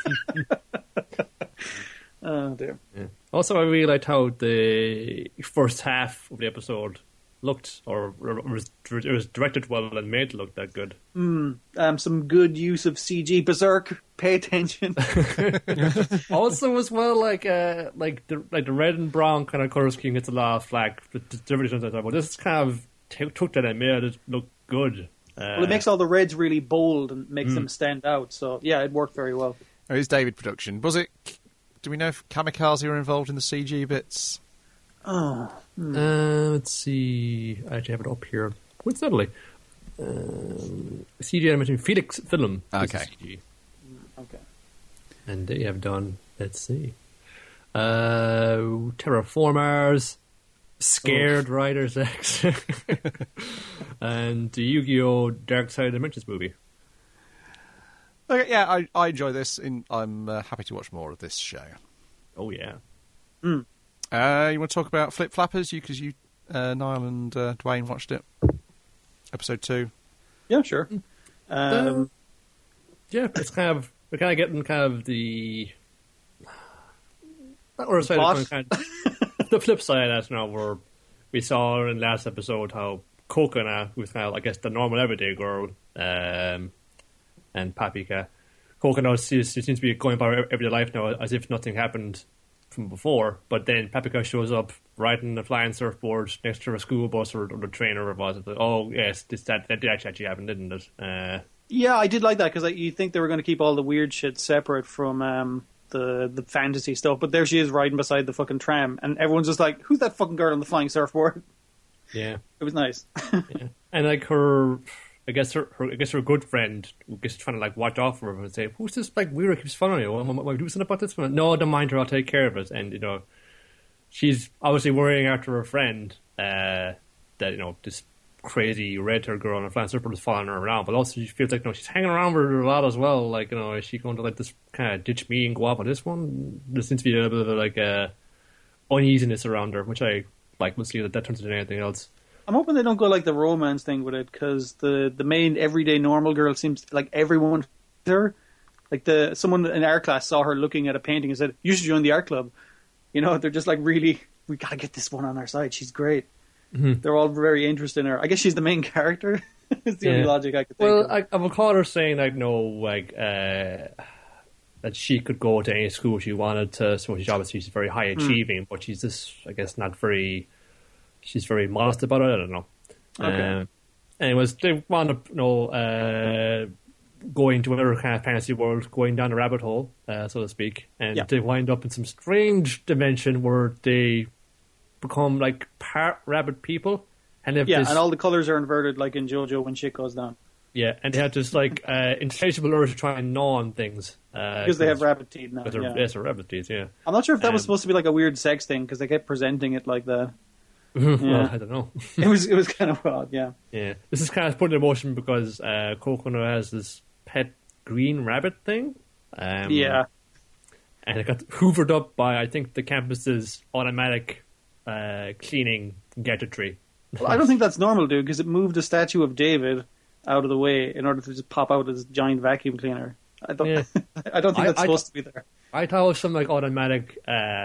Oh dear. Yeah. Also, I really liked how the first half of the episode looked, or it was directed well and made to look that good. Some good use of CG. Berserk, pay attention. Also, as well, like the red and brown kind of color scheme gets a lot of flack. But this kind of took that and made it look good. Well, it makes all the reds really bold and makes them stand out. So yeah, it worked very well. It is David production. Was it? Do we know if Kamikaze were involved in the CG bits? Let's see. I actually have it up here. Coincidentally, CG animation Felix Film. Okay. Okay. And they have done. Let's see. Terraformers, Scared Riders X, and the Yu-Gi-Oh! Dark Side of Dimensions movie. Okay, yeah, I enjoy this. I'm happy to watch more of this show. Oh, yeah. You want to talk about Flip Flappers? Because Niall and Dwayne watched it. Episode 2. Yeah, sure. Yeah, it's we're kind of getting kind of the... Or side kind of the flip side of that now, where we saw in the last episode how Kokona, who's now, I guess, the normal everyday girl, and Papika, Kokona seems to be going about her everyday life now as if nothing happened from before, but then Papika shows up riding a flying surfboard next to a school bus or the train or whatever it was. Oh, yes, that did actually happen, didn't it? Yeah, I did like that, because you think they were going to keep all the weird shit separate from the fantasy stuff, but there she is riding beside the fucking tram, and everyone's just like, who's that fucking girl on the flying surfboard? Yeah. It was nice. Yeah. And like her good friend who gets trying to like watch off for her and say, who's this like weirdo keeps following you? Am I doing something about this one? No, don't mind her, I'll take care of it. And she's obviously worrying after her friend that this crazy red-haired girl on a flying surfboard is following her around, but also she feels like she's hanging around with her a lot as well. Like, is she going to like this kind of ditch me and go off on this one? There seems to be a little bit of like uneasiness around her, which I like. We'll see that turns into anything else. I'm hoping they don't go like the romance thing with it, because the main everyday normal girl seems like everyone her. Like someone in our class saw her looking at a painting and said, "You should join the art club." They're just like, really, we gotta get this one on our side. She's great. Mm-hmm. They're all very interested in her. I guess she's the main character. It's the only logic I could think of. Well, I recall her saying that she could go to any school she wanted to. So she's very high achieving, but she's just, I guess, not very. She's very modest about it. I don't know. Okay. Anyways, they wound up, going to another kind of fantasy world, going down a rabbit hole, so to speak, and they wind up in some strange dimension where they become like part rabbit people, and and all the colors are inverted, like in JoJo when shit goes down. Yeah, and they have this like insatiable urge to try and gnaw on things because they have rabbit teeth now. Yes, they're rabbit teeth. Yeah, I'm not sure if that was supposed to be like a weird sex thing, because they kept presenting it like that. Well, I don't know. It was kind of odd. Yeah. Yeah, this is kind of put in motion because Kokona has this pet green rabbit thing. And it got hoovered up by, I think, the campus's automatic cleaning gadgetry. Well, I don't think that's normal, dude, because it moved a statue of David out of the way in order to just pop out as a giant vacuum cleaner. I don't think that's supposed to be there. I thought it was some like automatic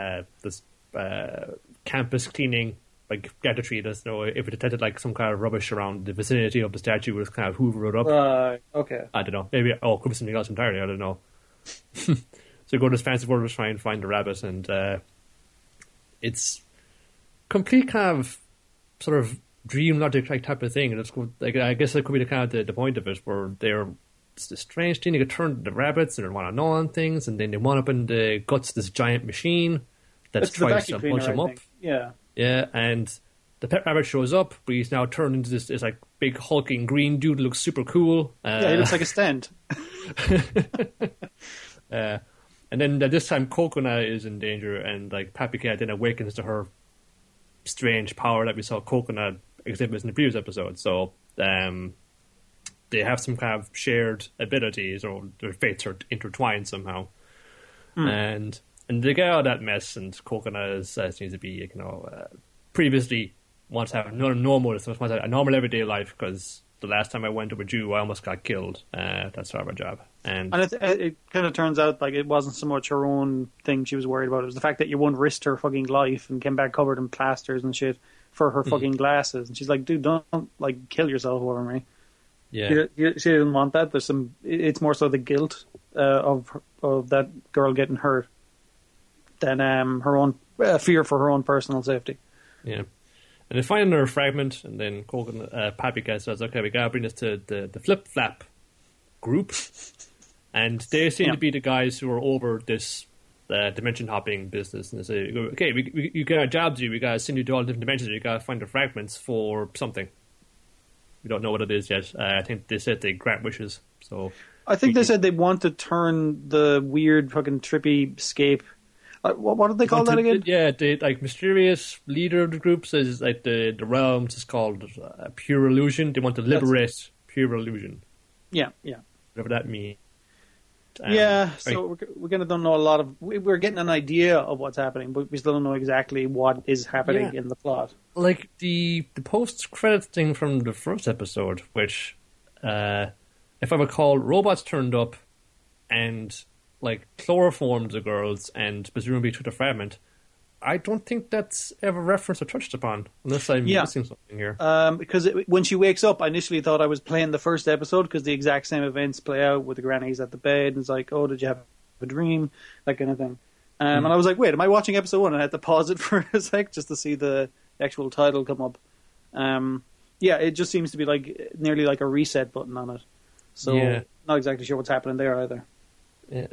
campus cleaning like gadgetry. That's if it detected like some kind of rubbish around the vicinity of the statue, it was kind of hoover it up. Okay. I don't know. Maybe it could be something else entirely. I don't know. So you go to this fancy world to try and find the rabbit, and it's complete kind of sort of dream logic type of thing. And it's like, I guess that could be the kind of the point of it, where they're it's this strange thing. They get turned into rabbits and they want to gnaw on things, and then they wind up in the guts of this giant machine that tries to punch them up. Yeah, and the pet rabbit shows up, but he's now turned into this like big hulking green dude that looks super cool. He looks like a stand. And then this time Kokona is in danger, and like Papika then awakens to her strange power that we saw Kokona exhibit in the previous episode. So they have some kind of shared abilities, or their fates are intertwined somehow. And they get out of that mess, and Kokona seems to be, previously wants to have another normal, a normal everyday life, because the last time I went to a Jew, I almost got killed. That's sort of a job. And it kind of turns out like it wasn't so much her own thing she was worried about. It was the fact that you wouldn't risk her fucking life and came back covered in plasters and shit for her fucking glasses. And she's like, dude, don't like kill yourself over me. Yeah, she didn't want that. It's more so the guilt of that girl getting hurt than her own fear for her own personal safety. Yeah. And they find another fragment, and then Papika says, okay, we gotta bring this to the Flip Flap group. And they seem to be the guys who are over this dimension hopping business. And they say, okay, we got a job to do. We gotta send you to all different dimensions. You gotta find the fragments for something. We don't know what it is yet. I think they said they grant wishes. So I think they said they want to turn the weird fucking trippy scape. What did they call that again? Yeah, the like mysterious leader of the group says like the realms is called pure illusion. They want to liberate pure illusion. Yeah. Whatever that means. So we're going to don't know a lot of. We're getting an idea of what's happening, but we still don't know exactly what is happening in the plot. Like the post-credits thing from the first episode, which, if I recall, robots turned up and like chloroformed the girls and presumably took the fragment. I don't think that's ever referenced or touched upon, unless I'm missing something here. Because when she wakes up, I initially thought I was playing the first episode because the exact same events play out with the grannies at the bed, and it's like, oh, did you have a dream? That kind of thing. And I was like, wait, am I watching episode 1? And I had to pause it for a sec just to see the actual title come up. It just seems to be like nearly like a reset button on it. So not exactly sure what's happening there either. Yeah,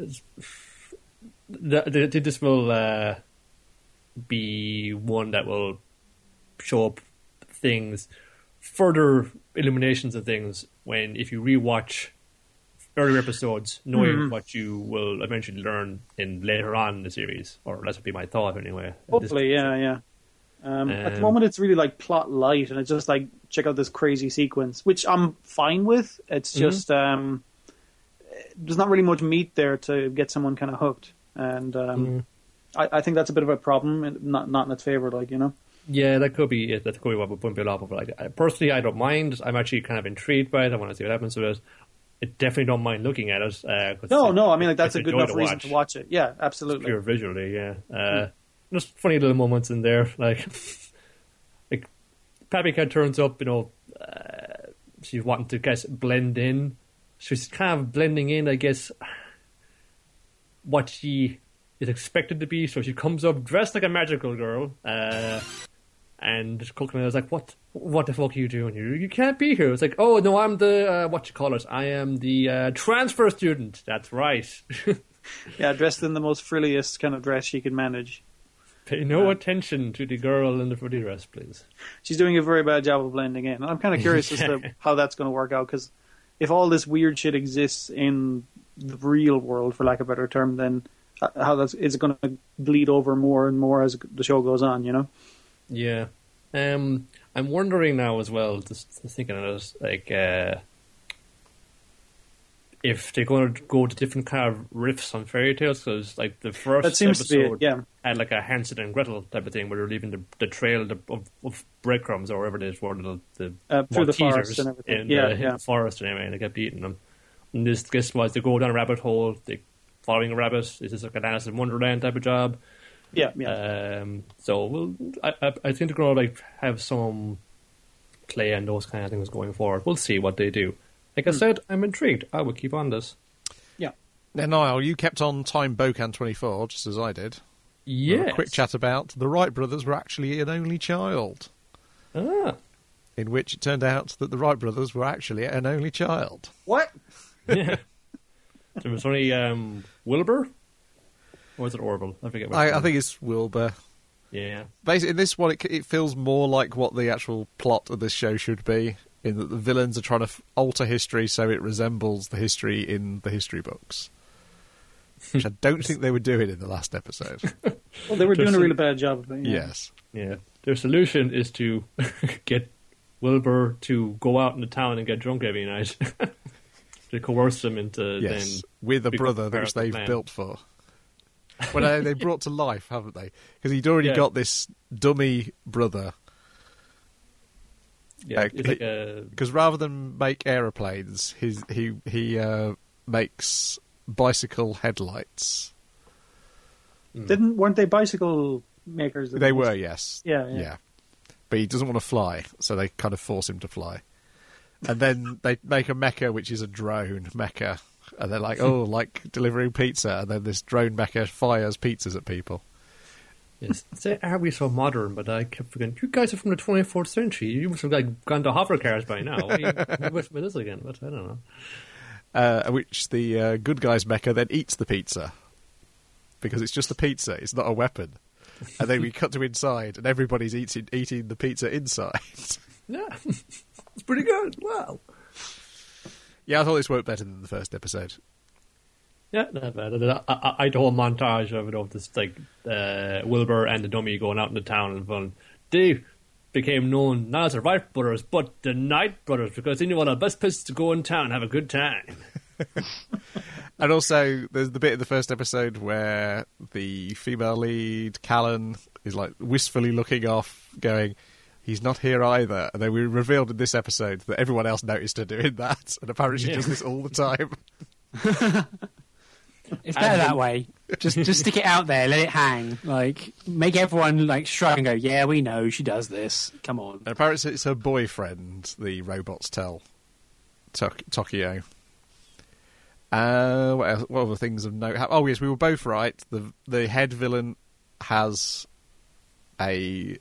this will be one that will show up things, further illuminations of things if you rewatch earlier episodes, knowing what you will eventually learn in later on in the series, or that would be my thought anyway. Hopefully, yeah. At the moment, it's really like plot light, and it's just like check out this crazy sequence, which I'm fine with. It's just there's not really much meat there to get someone kind of hooked, and I think that's a bit of a problem, not in its favor, like, you know. Yeah, that could be it. That could be what would bump it off of. Like, personally, I don't mind. I'm actually kind of intrigued by it. I want to see what happens with it. I definitely don't mind looking at it. No, I mean, like, that's a good enough reason to watch it. Yeah, absolutely. It's pure visually, yeah. Just funny little moments in there, like Pappy Cat turns up, she's wanting to blend in. She's kind of blending in, I guess, what she is expected to be. So she comes up dressed like a magical girl, and Coconut is like, "What the fuck are you doing here? You can't be here." It's like, "Oh no, I'm the I am the transfer student." That's right. Yeah, dressed in the most frilliest kind of dress she can manage. Pay no attention to the girl in the frilly dress, please. She's doing a very bad job of blending in. And I'm kind of curious as to how that's going to work out, because if all this weird shit exists in the real world, for lack of a better term, then is it going to bleed over more and more as the show goes on, you know? Yeah. I'm wondering now as well, just thinking of it, like, if they're going to go to different kind of riffs on fairy tales, because like the first episode had like a Hansel and Gretel type of thing where they're leaving the trail of breadcrumbs or whatever it is, through the forest and everything. In the forest and everything, and they kept eating them. And this was they go down a rabbit hole, they following a rabbit. This is like an Alice in Wonderland type of job. Yeah. So I think they're going to like have some play and those kind of things going forward. We'll see what they do. Like I said, I'm intrigued. I will keep on this. Yeah. Now, Niall, you kept on Time Bokan 24, just as I did. Yeah. A quick chat about the Wright brothers were actually an only child. Ah. In which it turned out that the Wright brothers were actually an only child. What? Yeah. There was only Wilbur? Or was it Orville? I forget. I think it's Wilbur. Yeah. Basically, in this one, it feels more like what the actual plot of this show should be, in that the villains are trying to alter history so it resembles the history in the history books. Which I don't think they were doing in the last episode. Well, they were doing a really bad job of it. Yeah. Yes. Yeah. Their solution is to get Wilbur to go out in the town and get drunk every night. To coerce them into with a brother which they've built for. Well, they brought to life, haven't they? Because he'd already got this dummy brother. Yeah, because rather than make aeroplanes, he makes bicycle headlights. Weren't they bicycle makers? They were, yes. Yeah. But he doesn't want to fly, so they kind of force him to fly. And then they make a mecha, which is a drone mecha. And they're like, oh, like delivering pizza. And then this drone mecha fires pizzas at people. Yes. Say, are we so modern? But I kept forgetting, you guys are from the 24th century. You must have like gone to hover cars by now. What is again? But I don't know. Which the good guys mecha then eats the pizza. Because it's just a pizza. It's not a weapon. And then we cut to inside, and everybody's eating the pizza inside. Yeah. It's pretty good. Wow. Yeah, I thought this worked better than the first episode. Yeah, not bad. I had a whole montage of it of this like Wilbur and the dummy going out in the town and fun. They became known not as the Wright brothers, but the Knight brothers, because they knew one of the best places to go in town and have a good time. And also, there's the bit in the first episode where the female lead, Callan, is like wistfully looking off, going, "He's not here either." And then we revealed in this episode that everyone else noticed her doing that, and apparently she does this all the time. It's better that way. Just stick it out there, let it hang. Like, make everyone like shrug and go, "Yeah, we know she does this. Come on." And apparently it's her boyfriend, the robots tell Tokyo. What other things of note? Oh yes, we were both right. The head villain has a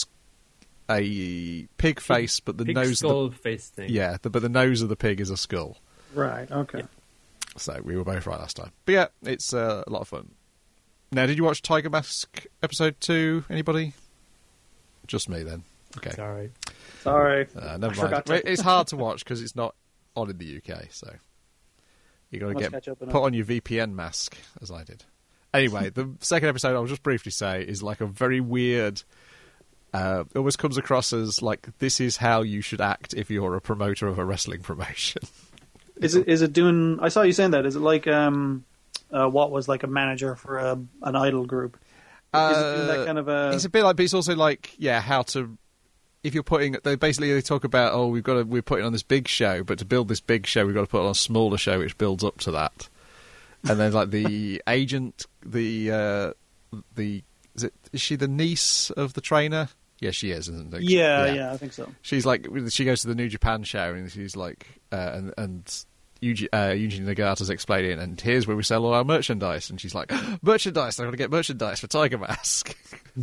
pig face, but the pig nose skull face thing. Yeah, but the nose of the pig is a skull. Right. Okay. Yeah. So we were both right last time. But yeah, it's a lot of fun. Now, did you watch Tiger Mask episode 2? Anybody? Just me then. Okay. Sorry. Never mind. It's hard to watch because it's not on in the UK, so you got to put on your VPN mask, as I did. Anyway, the second episode, I'll just briefly say, is like a very weird. It always comes across as like this is how you should act if you're a promoter of a wrestling promotion. Is it doing? I saw you saying that. Is it like what was like a manager for an idol group? Is it doing that kind of a? It's a bit like, but it's also like how to. If you're putting, they talk about we're putting on this big show, but to build this big show, we've got to put on a smaller show which builds up to that. And then like the agent, is she the niece of the trainer? Yeah, she is, isn't she? Yeah, I think so. She's like, she goes to the New Japan show, and she's like, and Eugene Nagata's explaining, and here's where we sell all our merchandise. And she's like, merchandise! I've got to get merchandise for Tiger Mask.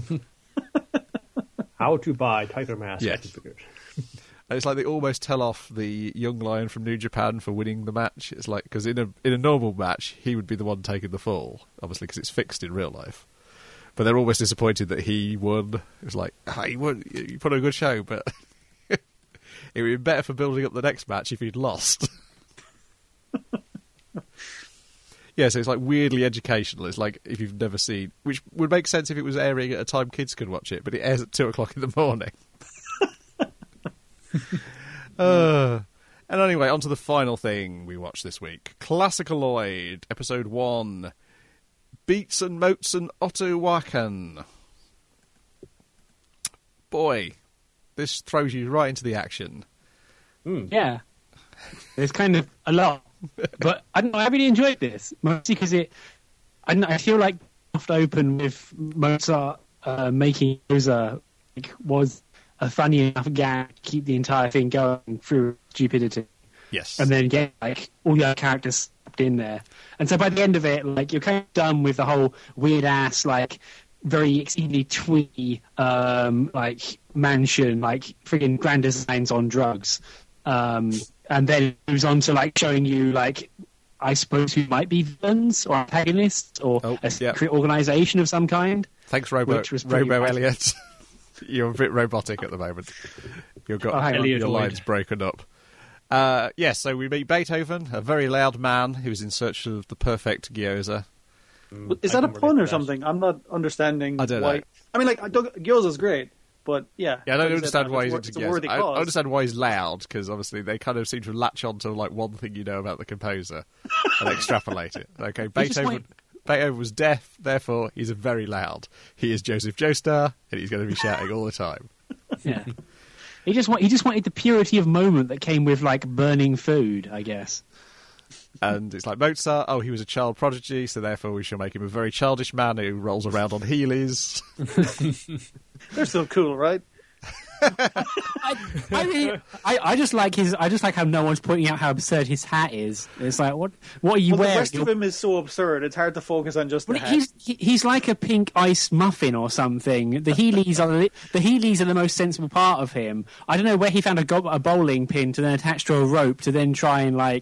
How to buy Tiger Mask? Yes. And it's like they almost tell off the young lion from New Japan for winning the match. It's like, because in a normal match, he would be the one taking the fall, obviously, because it's fixed in real life. But they're almost disappointed that he won. It was like, he won. You put on a good show, but it would be better for building up the next match if he'd lost. Yeah, so it's like weirdly educational. It's like if you've never seen, which would make sense if it was airing at a time kids could watch it, but it airs at 2:00 in the morning. And anyway, on to the final thing we watched this week. Classicaloid, episode 1. Beats and Moats and Otto Wakan. Boy, this throws you right into the action. Yeah. There's kind of a lot. But I don't know, I really enjoyed this. Mostly because I feel like Soft Open with Mozart making Rosa was a funny enough gag to keep the entire thing going through stupidity. Yes. And then get like all the other characters in there. And so by the end of it, like you're kind of done with the whole weird ass, like very exceedingly twee, like mansion, like friggin' grand designs on drugs. And then it moves on to like showing you like I suppose who might be villains or antagonists or a secret organization of some kind. Thanks, Robo Elliot. You're a bit robotic at the moment. Your line's broken up. Yes, so we meet Beethoven, a very loud man who's in search of the perfect gyoza. Is that a pun or something? I'm not understanding. I don't know. I mean, like, gyoza's great, but yeah. Yeah, I don't understand why he's into gyoza. I understand why he's loud, because obviously they kind of seem to latch on to like one thing you know about the composer and extrapolate it. Okay, Beethoven was deaf, therefore he's very loud. He is Joseph Joestar, and he's going to be shouting all the time. Yeah. He just wanted the purity of moment that came with like burning food, I guess. And it's like Mozart. Oh, he was a child prodigy, so therefore we shall make him a very childish man who rolls around on Heelys. They're still cool, right? I just like how no one's pointing out how absurd his hat is. It's like what are you wearing? The rest of him is so absurd. It's hard to focus on just the hat. He's like a pink ice muffin or something. The Heelys are the most sensible part of him. I don't know where he found a bowling pin to then attach to a rope to then try and like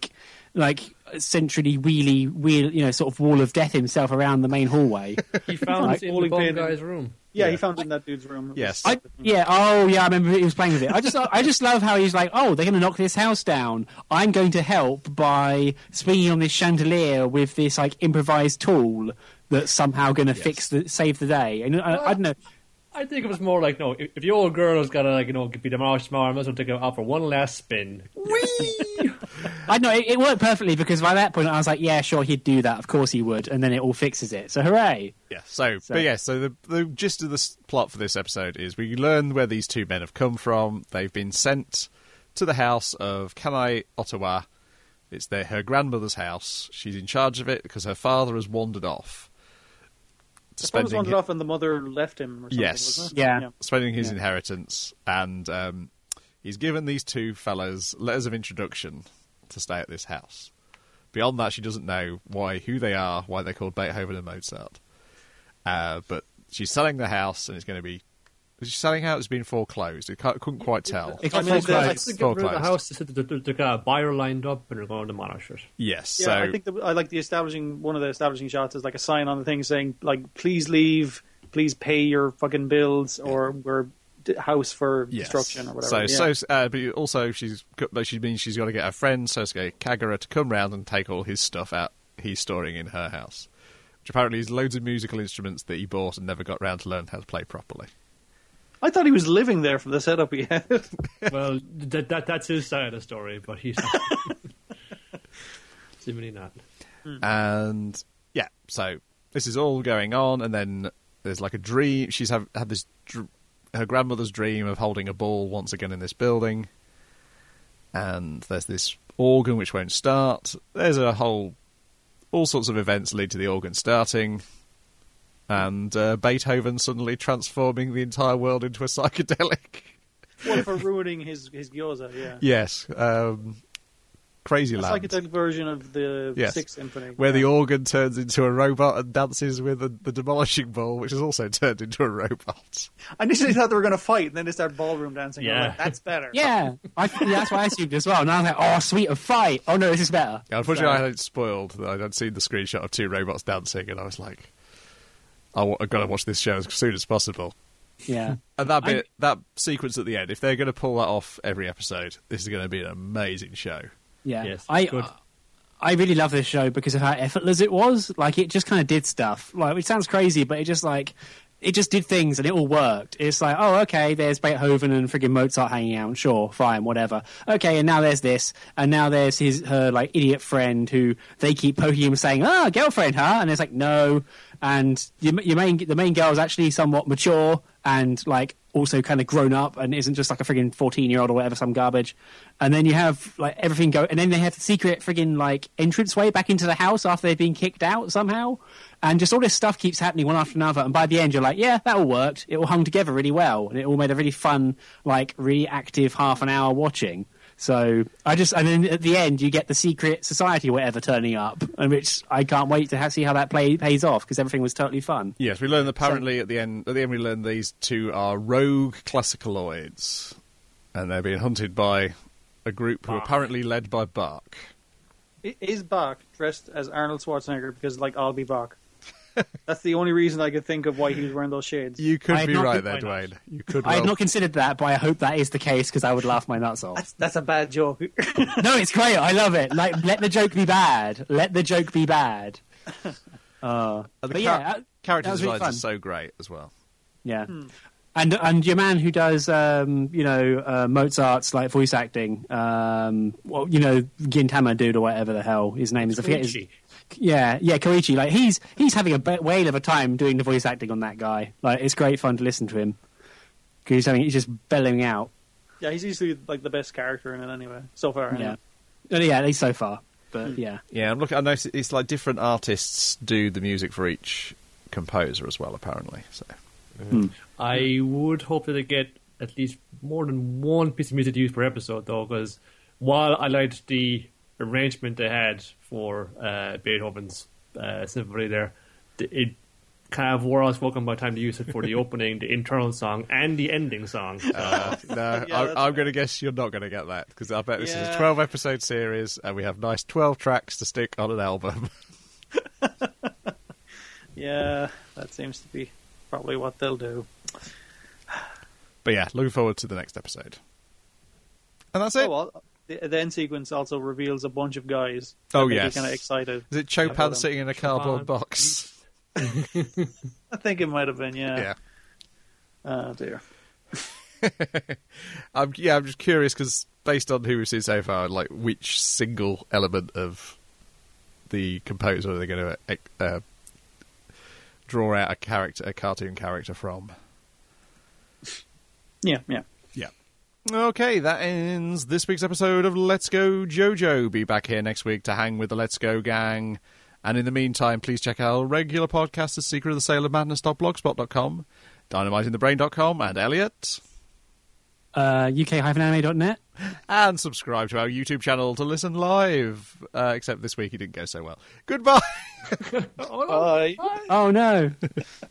like centrally wheel, sort of wall of death himself around the main hallway. He found it in the Bowling bum pin. guy's room. Yeah, he found it in that dude's room. Yes. I remember he was playing with it. I just love how he's like, oh, they're going to knock this house down. I'm going to help by swinging on this chandelier with this like improvised tool that's somehow going to save the day. And I don't know. I think it was more like, no, if the old girl has got to, be demolished tomorrow, I might as well take her out for one last spin. I know it worked perfectly because by that point I was like, yeah, sure, he'd do that. Of course he would, and then it all fixes it. So hooray! Yeah. So the gist of the plot for this episode is we learn where these two men have come from. They've been sent to the house of Kanai Ottawa. It's her grandmother's house. She's in charge of it because her father has wandered off. The father was wandered off, and the mother left him. Or something, yes, wasn't it? Yeah. Spending his inheritance, and he's given these two fellas letters of introduction to stay at this house. Beyond that, she doesn't know who they are, why they're called Beethoven and Mozart. But she's selling the house, and it's going to be. Is she selling how it's been foreclosed? Couldn't quite tell. It's I think foreclosed. the house, they got a buyer lined up, and they're going to demolish it. Yes. Yeah, so I think I like one of the establishing shots is like a sign on the thing saying like, "Please leave, please pay your fucking bills, or we're house for destruction or whatever." But also she's got to get her friend Sosuke Kagura to come round and take all his stuff out he's storing in her house, which apparently is loads of musical instruments that he bought and never got round to learn how to play properly. I thought he was living there from the setup he had. Well, that's his side of the story, but he's seemingly not. And yeah, so this is all going on, and then there's like a dream. She's had this her grandmother's dream of holding a ball once again in this building, and there's this organ which won't start. There's all sorts of events lead to the organ starting. And Beethoven suddenly transforming the entire world into a psychedelic. Well, for ruining his gyoza, yeah. Yes. Crazy a Land. psychedelic version of the Sixth Symphony. Where the organ turns into a robot and dances with the demolishing ball, which is also turned into a robot. I initially thought they were going to fight, and then they started ballroom dancing. Yeah. Like, that's better. Yeah, that's what I assumed as well. And I was like, oh, sweet, a fight. Oh, no, this is better. Yeah, unfortunately, I had it spoiled. I'd seen the screenshot of two robots dancing, and I was like, I've got to watch this show as soon as possible. Yeah. And that sequence at the end, if they're going to pull that off every episode, this is going to be an amazing show. Yeah. Yes, I really love this show because of how effortless it was. Like, it just kind of did stuff. Like, it sounds crazy, but it just did things and it all worked. It's like, oh, okay, there's Beethoven and friggin' Mozart hanging out. Sure, fine, whatever. Okay, and now there's this, and now there's her like idiot friend who they keep poking him, saying, girlfriend, huh? And it's like, no. And the main girl is actually somewhat mature and like also kind of grown up and isn't just like a friggin' 14-year-old or whatever, some garbage. And then you have like everything go, and then they have the secret friggin' like entranceway back into the house after they've been kicked out somehow. And just all this stuff keeps happening one after another. And by the end, you're like, yeah, that all worked. It all hung together really well. And it all made a really fun, like really active half an hour watching. So and then at the end, you get the secret society or whatever turning up, and which I can't wait to see how that pays off because everything was totally fun. Yes, we learned apparently at the end we learned these two are rogue classicaloids, and they're being hunted by a group who are apparently led by Bach. Is Bach dressed as Arnold Schwarzenegger because like I'll be Bach? That's the only reason I could think of why he was wearing those shades. You could be right there, Dwayne. You could. I had not considered that, but I hope that is the case because I would laugh my nuts off. That's a bad joke. No, it's great. I love it. Like, let the joke be bad. Let the joke be bad. Character designs really are so great as well. Yeah. And your man who does, Mozart's like voice acting, Gintama dude or whatever the hell his name is. I forget his. Yeah, Koichi. Like he's having a whale of a time doing the voice acting on that guy. Like it's great fun to listen to him because he's just bellowing out. Yeah, he's easily like the best character in it anyway so far. Yeah, at least so far. But yeah. I'm looking. I noticed it's like different artists do the music for each composer as well. Apparently, so. I would hope that they get at least more than one piece of music to use per episode, though, because while I liked the arrangement they had for Beethoven's symphony there, it kind of wore out spoken by the time they use it for the opening, the internal song, and the ending song. No, Yeah, I'm going to guess you're not going to get that, because I bet this is a 12-episode series, and we have nice 12 tracks to stick on an album. Yeah, that seems to be probably what they'll do. But yeah, looking forward to the next episode. And that's it. Oh, well, the end sequence also reveals a bunch of guys. Oh, that yes. Kind of excited. Is it Chopin sitting in a cardboard box? I think it might have been, yeah. Yeah. Oh, dear. I'm just curious, because based on who we've seen so far, like, which single element of the composer are they going to draw out a cartoon character from? Yeah. Okay, that ends this week's episode of Let's Go JoJo. Be back here next week to hang with the Let's Go gang. And in the meantime, please check out our regular podcast, The Secret of the Sale of Madness.blogspot.com, DynamitingTheBrain.com, and Elliot. UK-anime.net. And subscribe to our YouTube channel to listen live. Except this week he didn't go so well. Goodbye! Bye. Oh, no.